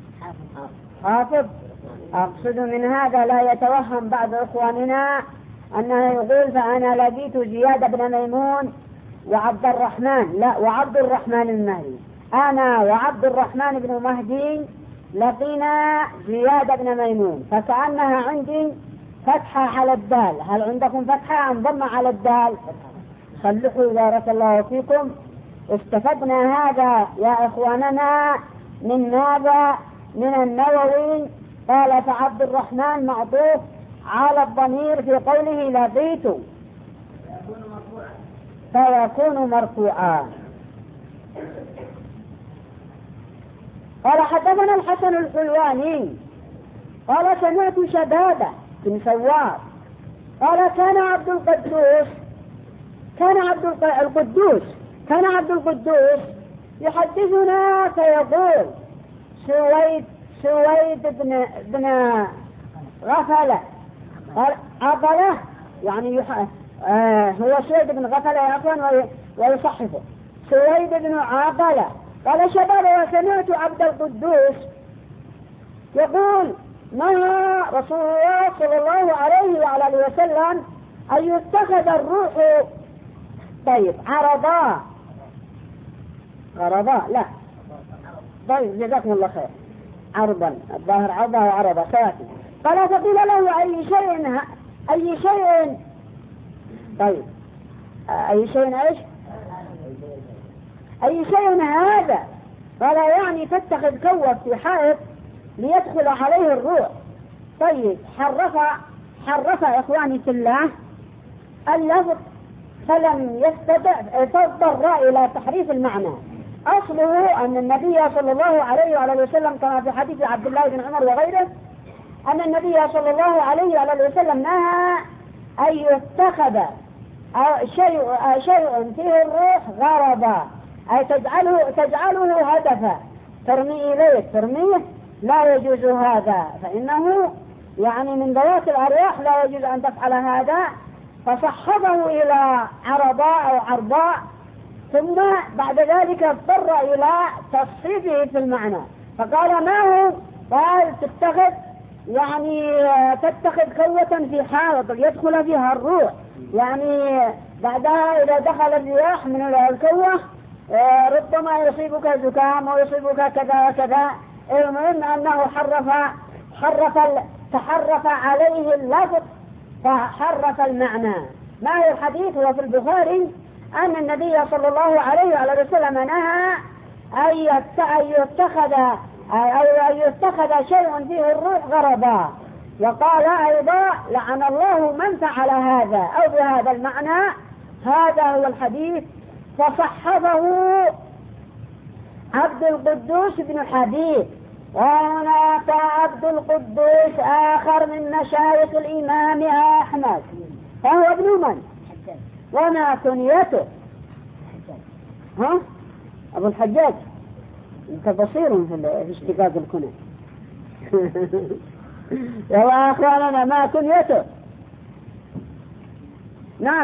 حافظ. أقصد من هذا لا يتوهم بعض إخواننا أنه يقول فأنا لقيت زياد بن ميمون وعبد الرحمن، لا، وعبد الرحمن المهدي، أنا وعبد الرحمن بن مهدي لقينا زياد بن ميمون، فكأنها عندي فتحة على الدال. هل عندكم فتحة أم ضمة على الدال؟ صلحوا بارك الله فيكم. استفدنا هذا يا إخواننا من ماذا؟ من النووي. قال فعبد الرحمن معطوف على الضمير في قوله لقيت فيكون مرفوعا. قال حدثنا الحسن الحلواني قال سمعت شبابة بن سوار قال كان عبد القدوس يحدثنا فيقول سويد بن غفلة عقلة، يعني هو سويد بن غفلة عفوا ويصحفه سويد بن عقلة. قال شباب وسمعت عبد القدوس يقول نهى رسول الله صلى الله عليه وعلى اله وسلم أن يتخذ الروح طيب غرضاء لا طيب جزاكم الله خير عرضا، الظاهر عرضا وعرضا ساكن. قال فقيل له أي شيء طيب أي شيء هذا؟ قال يعني تتخذ كوف في حائط ليدخل عليه الروح. طيب حرف إخواني في الله اللفظ فلم فاضطر إلى تحريف المعنى. أصله أن النبي صلى الله عليه وعلى وسلم كما في حديث عبد الله بن عمر وغيره أن النبي صلى الله عليه وعلى وسلم نهى أن يتخذ شيء فيه الروح غرضا، أي تجعله هدفا ترميه لا يجوز هذا، فإنه يعني من ذوات الأرواح لا يجوز أن تفعل هذا. فصحبه إلى عرضاء أو عرضاء، ثم بعد ذلك اضطر إلى تصحيفه في المعنى فقال ما هو؟ قال تتخذ كوة في حائط يدخل فيها الروح، يعني بعدها إذا دخل الرياح من الكوة ربما يصيبك زكام ويصيبك كذا وكذا. المهم أنه تحرف عليه اللفظ فحرف المعنى. ما هو الحديث؟ هو في البخاري أن النبي صلى الله عليه وعلى وسلم نهى أن يتخذ شيء فيه الروح غرضا، وقال أيضا لعن الله من فعل هذا أو بهذا المعنى. هذا هو الحديث. فصحبه عبد القدوس بن حبيب. وهناك عبد القدوس آخر من مشايخ الإمام أحمد فهو ابن من؟ وما كنيته؟ أبو الحجاج. أنت بصير في اشتقاق الكنى. يا أخواننا ما كنيته؟ نعم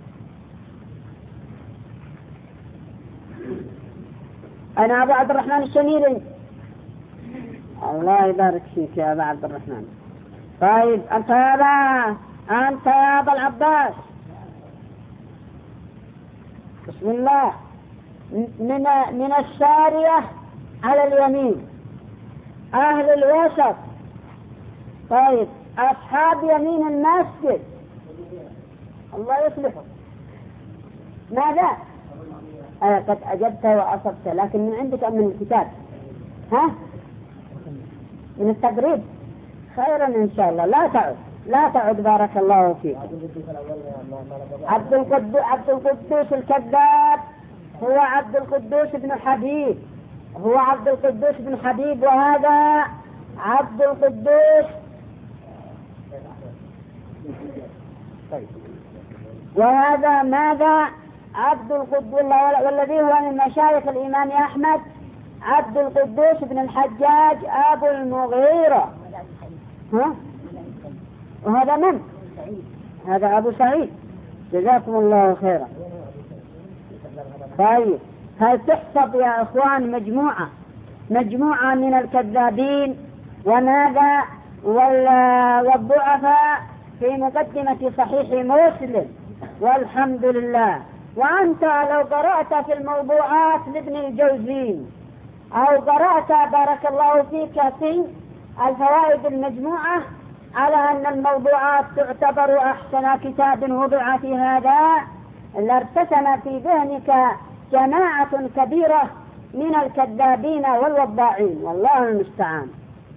أنا أبو عبد الرحمن الشميري. الله يبارك فيك يا أبا عبد الرحمن. طيب أنت يا أبا العباس. بسم الله. من السارية على اليمين أهل الوسط. طيب أصحاب يمين المسجد الله يصلحه. ماذا؟ قد أجبت وأصبت، لكن من عندك أم من الكتاب؟ من التقريب. خيرا إن شاء الله. لا تعد بارك الله فيك. عبد القدوس الكذاب هو عبد القدوس بن حبيب. وهذا عبد القدوس. وهذا ماذا؟ عبد القدوس والذي هو من مشايخ الإمام أحمد عبد القدوس بن الحجاج أبو المغيرة. وهذا من؟ هذا أبو سعيد. جزاكم الله خيرا. طيب هل تحفظ يا أخوان مجموعة من الكذابين وماذا والضعفاء في مقدمة صحيح مسلم، والحمد لله. وأنت لو قرأت في الموضوعات لابن الجوزي أو قرأت بارك الله فيك في الفوائد المجموعة على أن الموضوعات تعتبر أحسن كتاب وضع في هذا، لارتسم في ذهنك جماعة كبيرة من الكذابين والوضاعين، والله المستعان.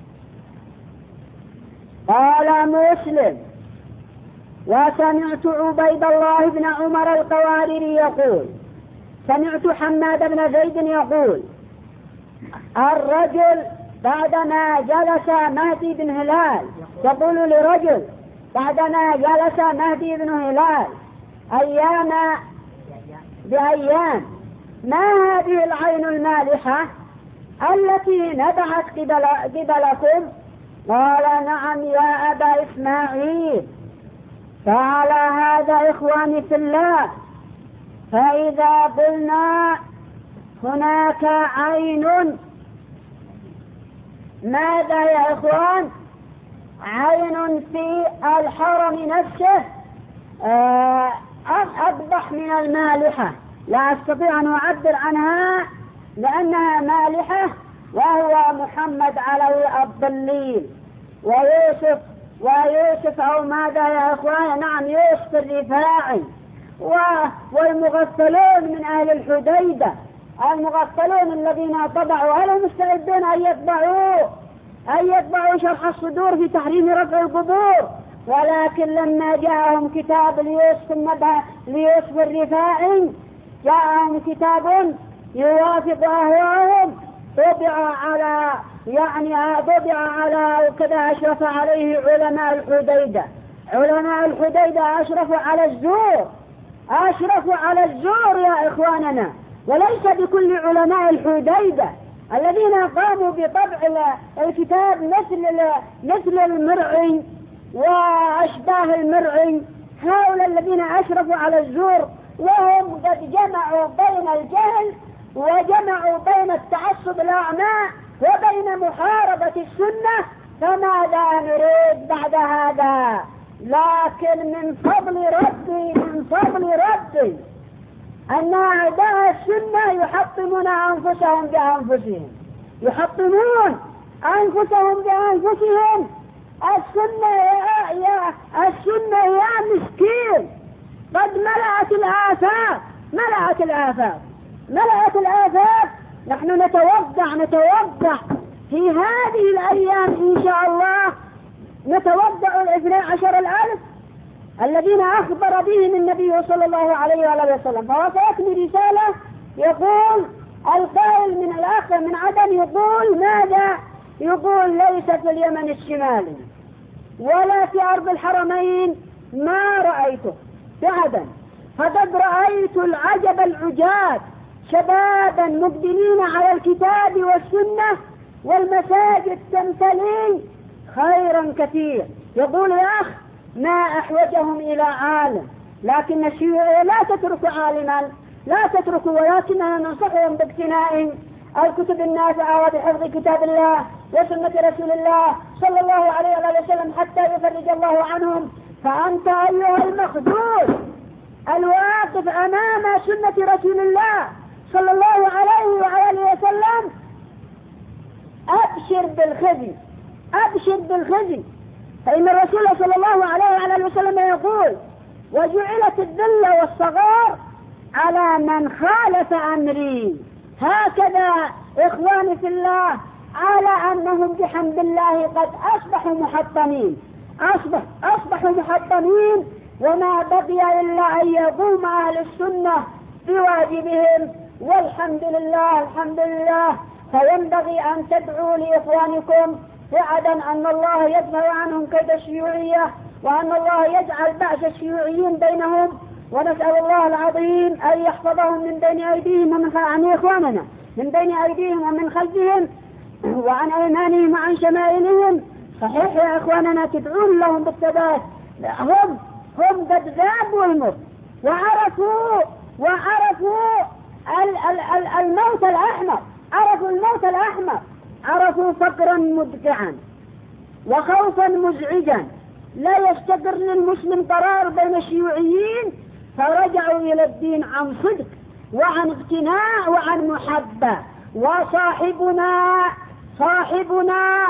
قال مسلم: وسمعت عبيد الله بن عمر القواريري يقول: سمعت حماد بن زيد يقول: الرجل بعدما جلس مهدي بن هلال يقول لرجل بعدما جلس مهدي بن هلال بأيام: ما هذه العين المالحة التي نبعت قبلكم؟ قال: نعم يا أبا إسماعيل. فعلى هذا إخواني في الله، فإذا قلنا هناك عين، ماذا يا إخوان؟ عين في الحرم نفسه أقبح من المالحة، لا أستطيع أن أعبر عنها لأنها مالحة، وهو محمد عليه الضليل ويوسف أو ماذا يا أخوان؟ نعم يوسف الرفاعي والمغفلون من أهل الحديدة، المغفلون الذين طبعوا، هل مستعدين أن يطبعوا شرح الصدور في تحريم رفع القبور؟ ولكن لما جاءهم كتاب ليوسف الرفاعي، جاءهم كتاب يوافق أهواءهم، طبع على وكذا أشرف عليه علماء الحديدة. علماء الحديدة أشرفوا على الزور يا إخواننا، وليس بكل علماء الحديدة الذين قاموا بطبع الكتاب مثل المرعي وأشباه المرعي. هؤلاء الذين أشرفوا على الزور وهم قد جمعوا بين الجهل وجمعوا بين التعصب الأعمى وبين محاربة السنة، فماذا نريد بعد هذا؟ لكن من فضل ربي أن أعداء السنة يحطمون أنفسهم بأنفسهم. السنة يا مسكين قد ملأت الآفاق. نحن نتوضع في هذه الأيام إن شاء الله، نتوضع 12,000 الذين أخبر بهم النبي صلى الله عليه وآله وسلم. فهو سيكمل رسالة يقول القائل من الآخر من عدن، يقول ماذا؟ يقول ليس في اليمن الشمالي ولا في أرض الحرمين ما رأيته في عدن، فقد رأيت العجب العجاب، شبابا مقبلين على الكتاب والسنة والمساجد تمتلي خيرا كثير. يقول يا أخ ما أحوجهم إلى عالم، لكن الشيوعية لا تترك عالما، لا تترك، ولكننا ننصحهم باقتناء الكتب النافعة وبحفظ كتاب الله وسنة رسول الله صلى الله عليه وسلم حتى يفرج الله عنهم. فأنت أيها المخذول الواقف أمام سنة رسول الله صلى الله عليه وسلم، أبشر بالخزي، فإن الرسول صلى الله عليه وسلم يقول: وجعلت الذل والصغار على من خالف أمري. هكذا إخواني في الله، على أنهم بحمد الله قد أصبحوا محطمين، وما بقي إلا أن يقوم أهل السنة بواجبهم، والحمد لله. فينبغي أن تدعوا لإخوانكم في عدن أن الله يدفع عنهم كيد الشيوعية، وأن الله يجعل بأس الشيوعيين بينهم، ونسأل الله العظيم أن يحفظهم من بين أيديهم ومن عن إخواننا من بين أيديهم ومن خلفهم وعن أيمانهم وعن شمائلهم. صحيح يا إخواننا تدعون لهم بالثبات، هم قد ذابوا الموت وعرفوا الموت الأحمر، عرفوا فقرا مدقعا وخوفا مزعجا لا يستقر للمسلم قرار بين الشيوعيين، فرجعوا إلى الدين عن صدق وعن اقتناع وعن محبة. صاحبنا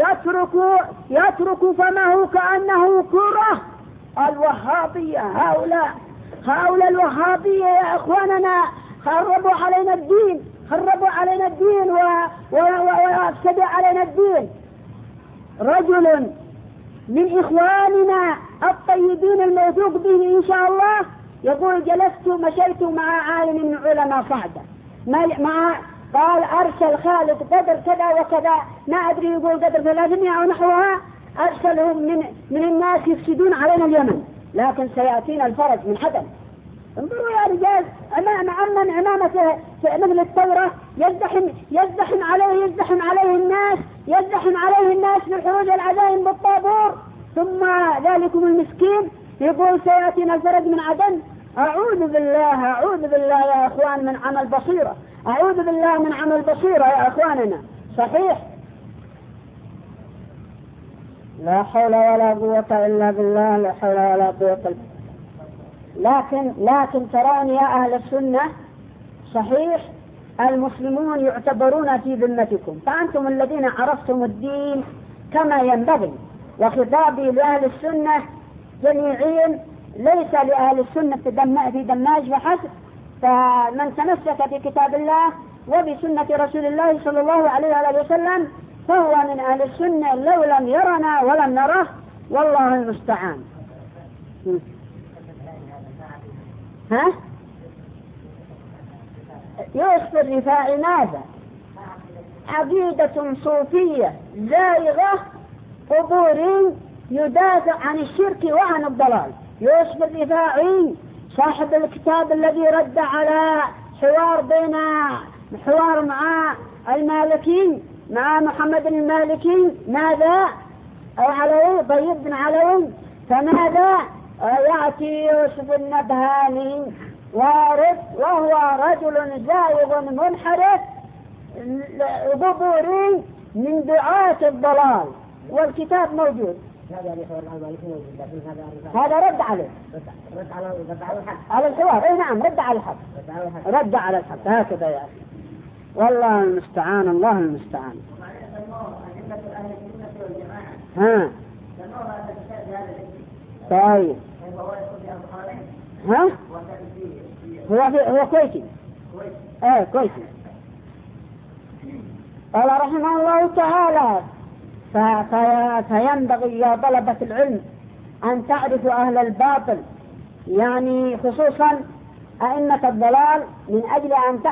يترك فمه كأنه كرة. الوهابية هؤلاء الوهابية يا إخواننا خربوا علينا الدين وأفسدوا علينا الدين. رجل من إخواننا الطيبين الموثوق به إن شاء الله يقول مشيت مع عالم من علماء صعدة قال أرسل خالد قدر كذا وكذا، ما أدري يقول قدر 300 أو نحوها، أرسلهم من الناس يفسدون علينا اليمن، لكن سيأتينا الفرج من حدث. انظروا يا رجال، أمامة مثل الثورة يزدحم عليه الناس للخروج العزائم بالطابور، ثم ذلكم المسكين يقول سيأتينا الفرج من عدن. أعوذ بالله يا أخوان من عمل بصيرة، أعوذ بالله من عمل بصيرة يا أخواننا. صحيح لا حول ولا قوة إلا بالله، لا حول ولا قوة إلا بالله. لكن ترون يا أهل السنة، صحيح المسلمون يعتبرون في ذمتكم، فأنتم الذين عرفتم الدين كما ينبغي. وخطابي لأهل السنة جميعين، ليس لأهل السنة في دماج فحسب، فمن تمسك بكتاب الله وبسنة رسول الله صلى الله عليه وسلم فهو من أهل السنة لو لم يرنا ولم نره، والله المستعان. يوسف الرفاعي ماذا؟ عقيدة صوفية زائغة قبوري يدافع عن الشرك وعن الضلال. يوسف الرفاعي صاحب الكتاب الذي رد على حوار مع المالكي، مع محمد المالكي، ماذا؟ علوي طيب بن علوي، فماذا؟ يأتي يوسف النبهاني وهو رجل زائغ منحرف قبوري من دعاة الضلال، والكتاب موجود. هذا رد عليه، على الحوار. اي نعم، رد على الحق هكذا يا أخي. والله المستعان، الله المستعان. طيب هو كويتي. كويتي. قال رحمه الله تعالى: فينبغي يا طلبة العلم أن تعرفوا أهل الباطل، يعني خصوصا أئمة الضلال، من أجل أن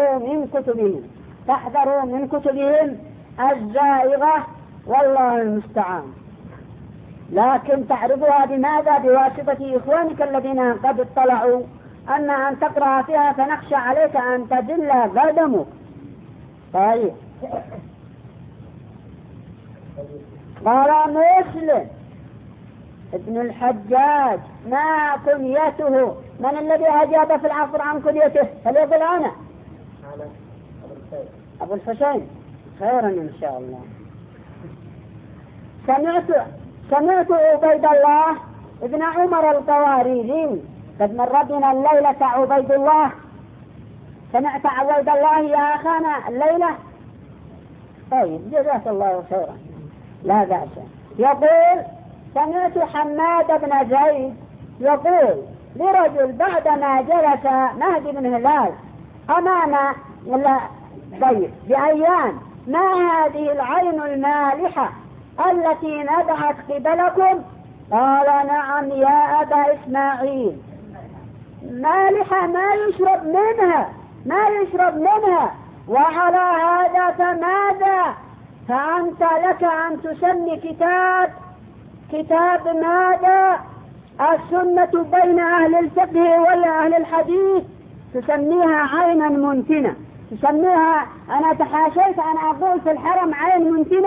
تحذروا من كتبهم الزائغة، والله المستعان. لكن تعرفها بماذا؟ بواسطة إخوانك الذين قد اطلعوا. أما أن تقرأ فيها فنخشى عليك أن تذل قدمك. طيب. قال مسلم ابن الحجاج: ما كنيته؟ من الذي أجاب في العصر عن كنيته؟ فليقل أنا. أبو الحسين. خيرا إن شاء الله. سمعت عبيد الله ابن عمر القواريري. قد مر بنا الليلة عبيد الله. سمعت عبيد الله يا أخانا الليلة؟ طيب، جزاك الله خيرا، لا بأس. يقول: سمعت حماد بن زيد يقول لرجل بعدما جلس مهدي بن هلال أمام ضيف بأيام: ما هذه العين المالحة التي نبعت قبلكم؟ قال: نعم يا أبا إسماعيل، مالحة ما يشرب منها. وعلى هذا فماذا؟ فأنت لك أن تسمي كتاب ماذا؟ السنة بين أهل الفقه وأهل الحديث، تسميها عينا منتنة، تسميها. أنا تحاشيت أن أقول في الحرم عين منتنة،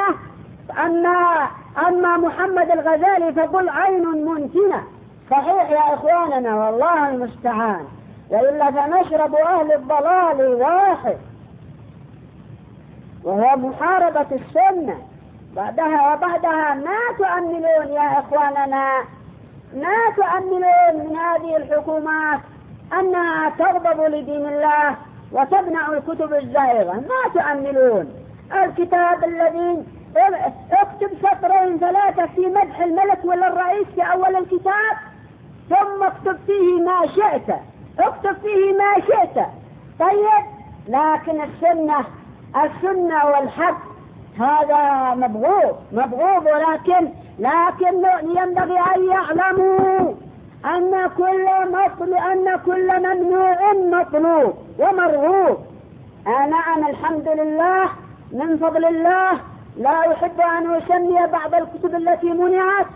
أما محمد الغزالي فقل عين منتنة. صحيح يا إخواننا، والله المستعان. وإلا فمشرب أهل الضلال واحد، وهو محاربة السنة، وبعدها ما تؤملون يا إخواننا، ما تؤملون من هذه الحكومات أنها تغضب لدين الله وتمنع الكتب الزائغة، ما تؤملون. الكتاب الذي اكتب سطرين 3 في مدح الملك ولا الرئيس في أول الكتاب، ثم اكتب فيه ما شئت، اكتب فيه ما شئت. طيب، لكن السنة والحق هذا مبغوض، ولكن ينبغي أن يعلموا أن كل ممنوع مطلوب ومرغوب. نعم، الحمد لله من فضل الله، لا أحب أن أسمي بعض الكتب التي منعت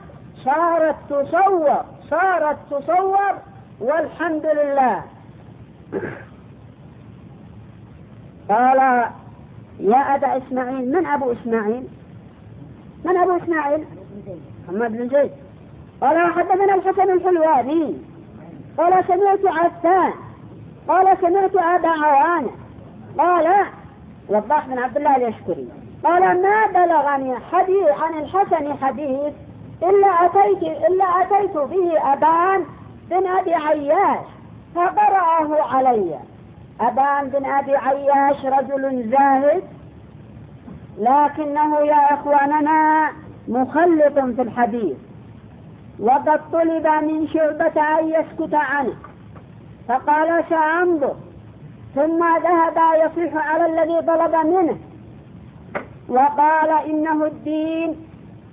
صارت تصور والحمد لله. قال يا أبا إسماعيل، من أبو إسماعيل؟ محمد بن زيد. قال حدثنا الحسن الحلواني قال سمعت عفان قال سمعت أبا عوانة قال وضاح بن عبد الله اليشكري قال ما بلغني حديث عن الحسن حديث إلا أتيت به أبان بن أبي عياش فقرأه علي. أبان بن أبي عياش رجل زاهد، لكنه يا إخواننا مخلط في الحديث، وقد طلب من شعبة أن يسكت عنه فقال سأنظر، ثم ذهب يصيح على الذي طلب منه وقال إنه الدين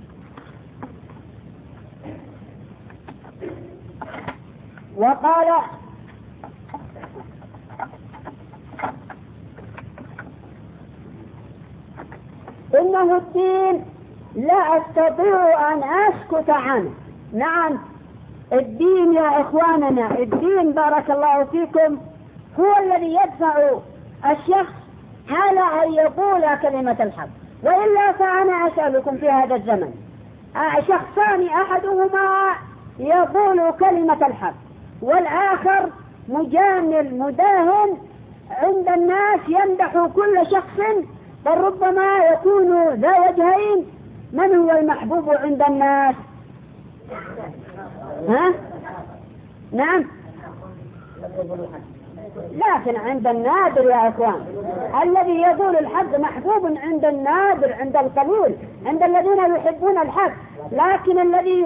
لا أستطيع أن أسكت عنه. نعم، الدين يا إخواننا، الدين بارك الله فيكم هو الذي يدفع الشخص على أن يقول كلمة الحق، وإلا فأنا أسألكم في هذا الزمن شخصان أحدهما يقول كلمة الحق والآخر مجامل مداهن عند الناس يمدح كل شخص، بل ربما يكون ذا وجهين. من هو المحبوب عند الناس؟ نعم، لكن عند النادر يا إخوان الذي يقول الحق محبوب عند النادر، عند القليل، عند الذين يحبون الحق. لكن الذي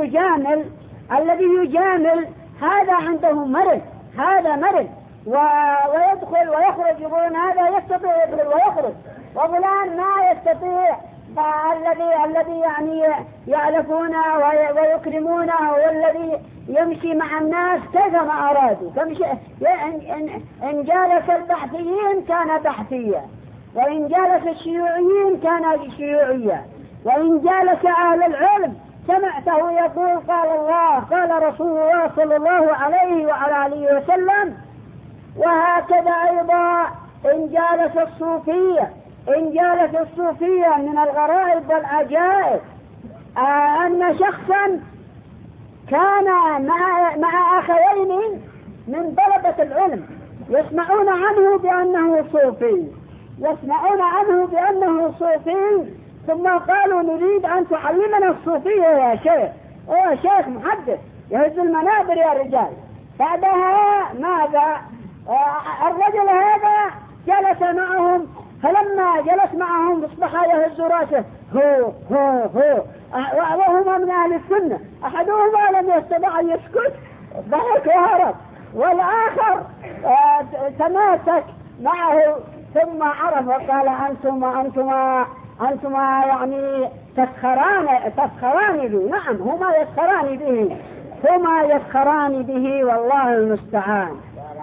يجامل هذا عنده مرض، هذا مرض، ويدخل ويخرج، يقولون هذا يستطيع يدخل ويخرج وفلان ما يستطيع. الذي يعني يعرفونه ويكرمونه والذي يمشي مع الناس كيفما أرادوا. إن جالس البحثيين كان بحثيا، وإن جالس الشيوعيين كان شيوعيا، وإن جالس أهل العلم سمعته يقول قال الله قال رسول الله صلى الله عليه وعلى آله وسلم. وهكذا أيضا إن جالس الصوفية من الغرائب والعجائب أن شخصا كان مع أخوين من طلبة العلم يسمعون عنه بأنه صوفي، ثم قالوا نريد أن تعلمنا الصوفية يا شيخ. يا شيخ محدث يهز المنابر يا رجال. بعدها ماذا؟ الرجل هذا جلس معهم، فلما جلس معهم اصبح يهز راسه هو وهما من أهل السنة. أحدهما لم يستطع أن يسكت، ضحك وهرب، والآخر تماسك معه ثم عرف وقال أنتما يعني تسخران به. نعم، هما يسخران به والله المستعان.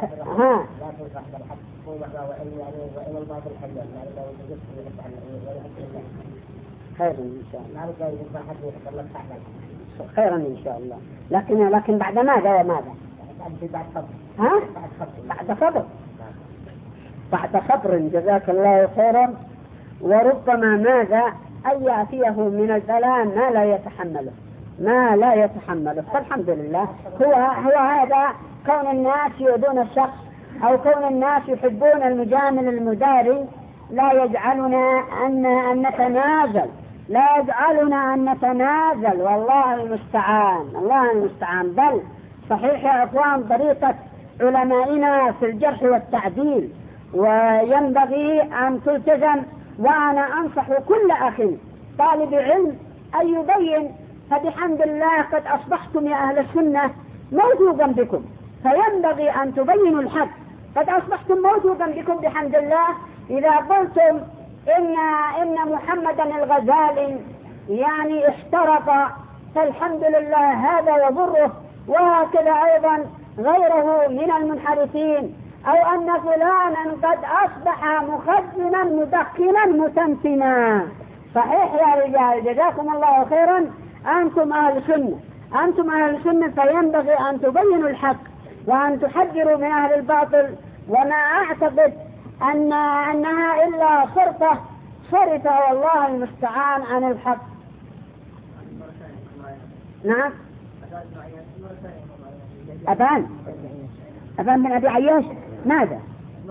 خيرا إن شاء الله. لكن بعد ماذا بعد صبر جزاك الله خيرا. وربما ماذا أن يأتيه من البلاء ما لا يتحمله. فالحمد لله هو هذا، كون الناس يؤذون الشخص أو كون الناس يحبون المجامل المداري لا يجعلنا أن نتنازل لا يجعلنا أن نتنازل، والله المستعان، الله المستعان. بل صحيح يا أخوان طريقة علمائنا في الجرح والتعديل، وينبغي أن تلتزم. وأنا أنصح كل أخ طالب علم أن يبين، فبحمد الله قد أصبحتم يا أهل السنة موجودا بكم، فينبغي أن تبينوا الحق. قد أصبحتم موجودا بكم بحمد الله. إذا قلتم إن محمدا الغزالي يعني احترق، فالحمد لله هذا يضره، وهكذا أيضا غيره من المنحرفين. أو أن فلانا قد أصبح مخزنا مدخنا متمتنا. صحيح يا رجال، جزاكم الله خيرا، أنتم أهل سنة، أنتم أهل السنة، فينبغي أن تبينوا الحق وأن تحذروا من أهل الباطل. وما أعتقد أنها إلا صرفة والله المستعان عن الحق. نعم. أبان بن أبي عياش ماذا؟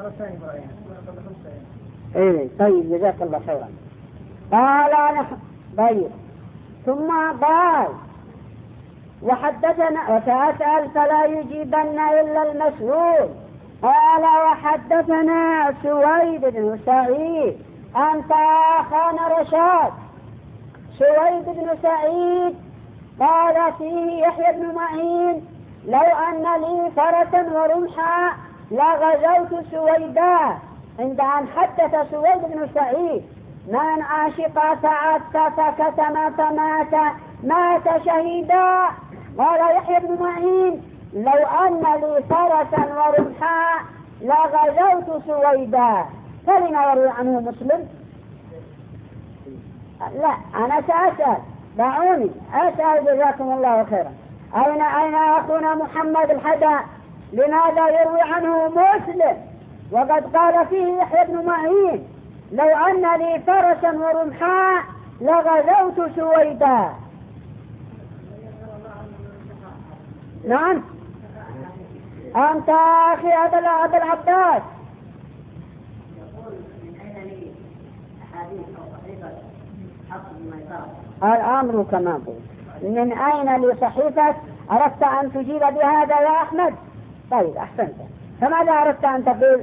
إيه طيب جزاك الله خيرا. قال طيب، ثم قال وحدثنا وسأسأل فلا يجيبن إلا المسؤول. قال وحدثنا سويد بن سعيد أنت أخانا رشاد. سويد بن سعيد قال فيه يحيى بن معين لو أن لي فرسا ورمحا لغزوت سويدا. عند أن حدث سويد بن سعيد من عاشق فعدت فكتم مات شهيدا. قال يحيى بن معين لو أن لي فرسا ورمحا لغزوت سويدا. فلما يروي عنه مسلم؟ لا أنا سأسأل، دعوني أسأل جزاكم الله خيرا. أين أخونا محمد الحدى؟ لماذا يروي عنه مسلم وقد قال فيه يحيى بن معين لو أن لي فرسا ورمحا لغزوت سويدا؟ نعم. أنت أخي أبا العباس. الأمر كما قلت، من أين لي صحيفة؟ أردت أن تجيب بهذا يا أحمد؟ طيب أحسنت. فماذا أردت أن تقول؟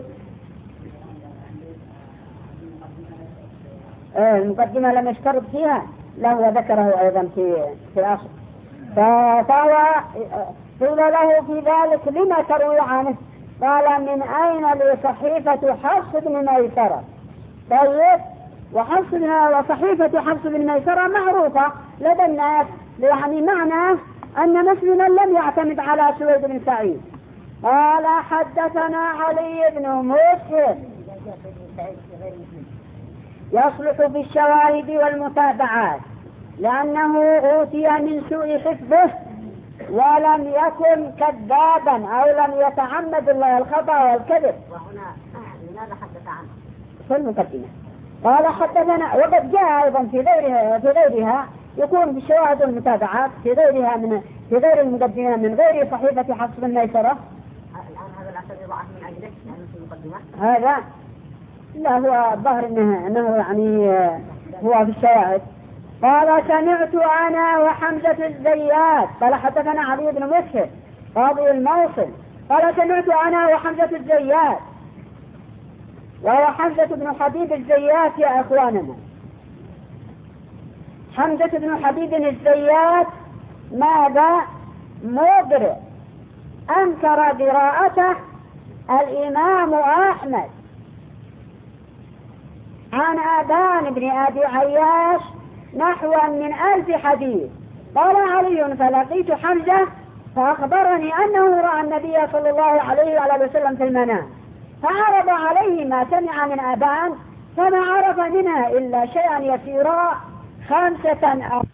المقدمة لم يشترط فيها، له ذكره أيضا في أصل. فهو قيل له في ذلك لما تروي عنه؟ قال من أين لي صحيفة حفص بن ميسرة. طيب، وصحيفة حفص بن ميسرة معروفة لدى الناس، يعني معنى أن مسلما لم يعتمد على سويد بن سعيد. قال حدثنا علي بن مسهر يصلح بالشواهد والمتابعات لأنه أوتي من سوء حفظه ولم يكن كذابا أو لم يتعمد الخطأ والكذب. وهنا لماذا حدث عنه؟ في المقدمة قال حدثنا، وقد جاء أيضا في غيرها يكون بالشواهد والمتابعات في غير المقدمة من غير صحيفة حفص بن ميسرة. الآن هذا العسل ضعف من أجله يعني في المقدمة. هذا لا، هو الظاهر أنه يعني هو في الشواهد. قال سمعت أنا وحمزة الزيات. قال حدثنا علي بن مسهر قاضي الموصل. قال سمعت أنا وحمزة الزيات، وهو حمزة بن حبيب الزيات يا أخواننا. حمزة بن حبيب الزيات ماذا؟ مبرئ، أنكر قراءته الإمام أحمد عن آبان بن أبي عياش نحو من 1000 حديث. قال علي فلقيت حمزة فأخبرني أنه رأى النبي صلى الله عليه وآله وسلم في المنام، فعرض عليه ما سمع من آبان فما عرف منها إلا شيئا يسيرا 5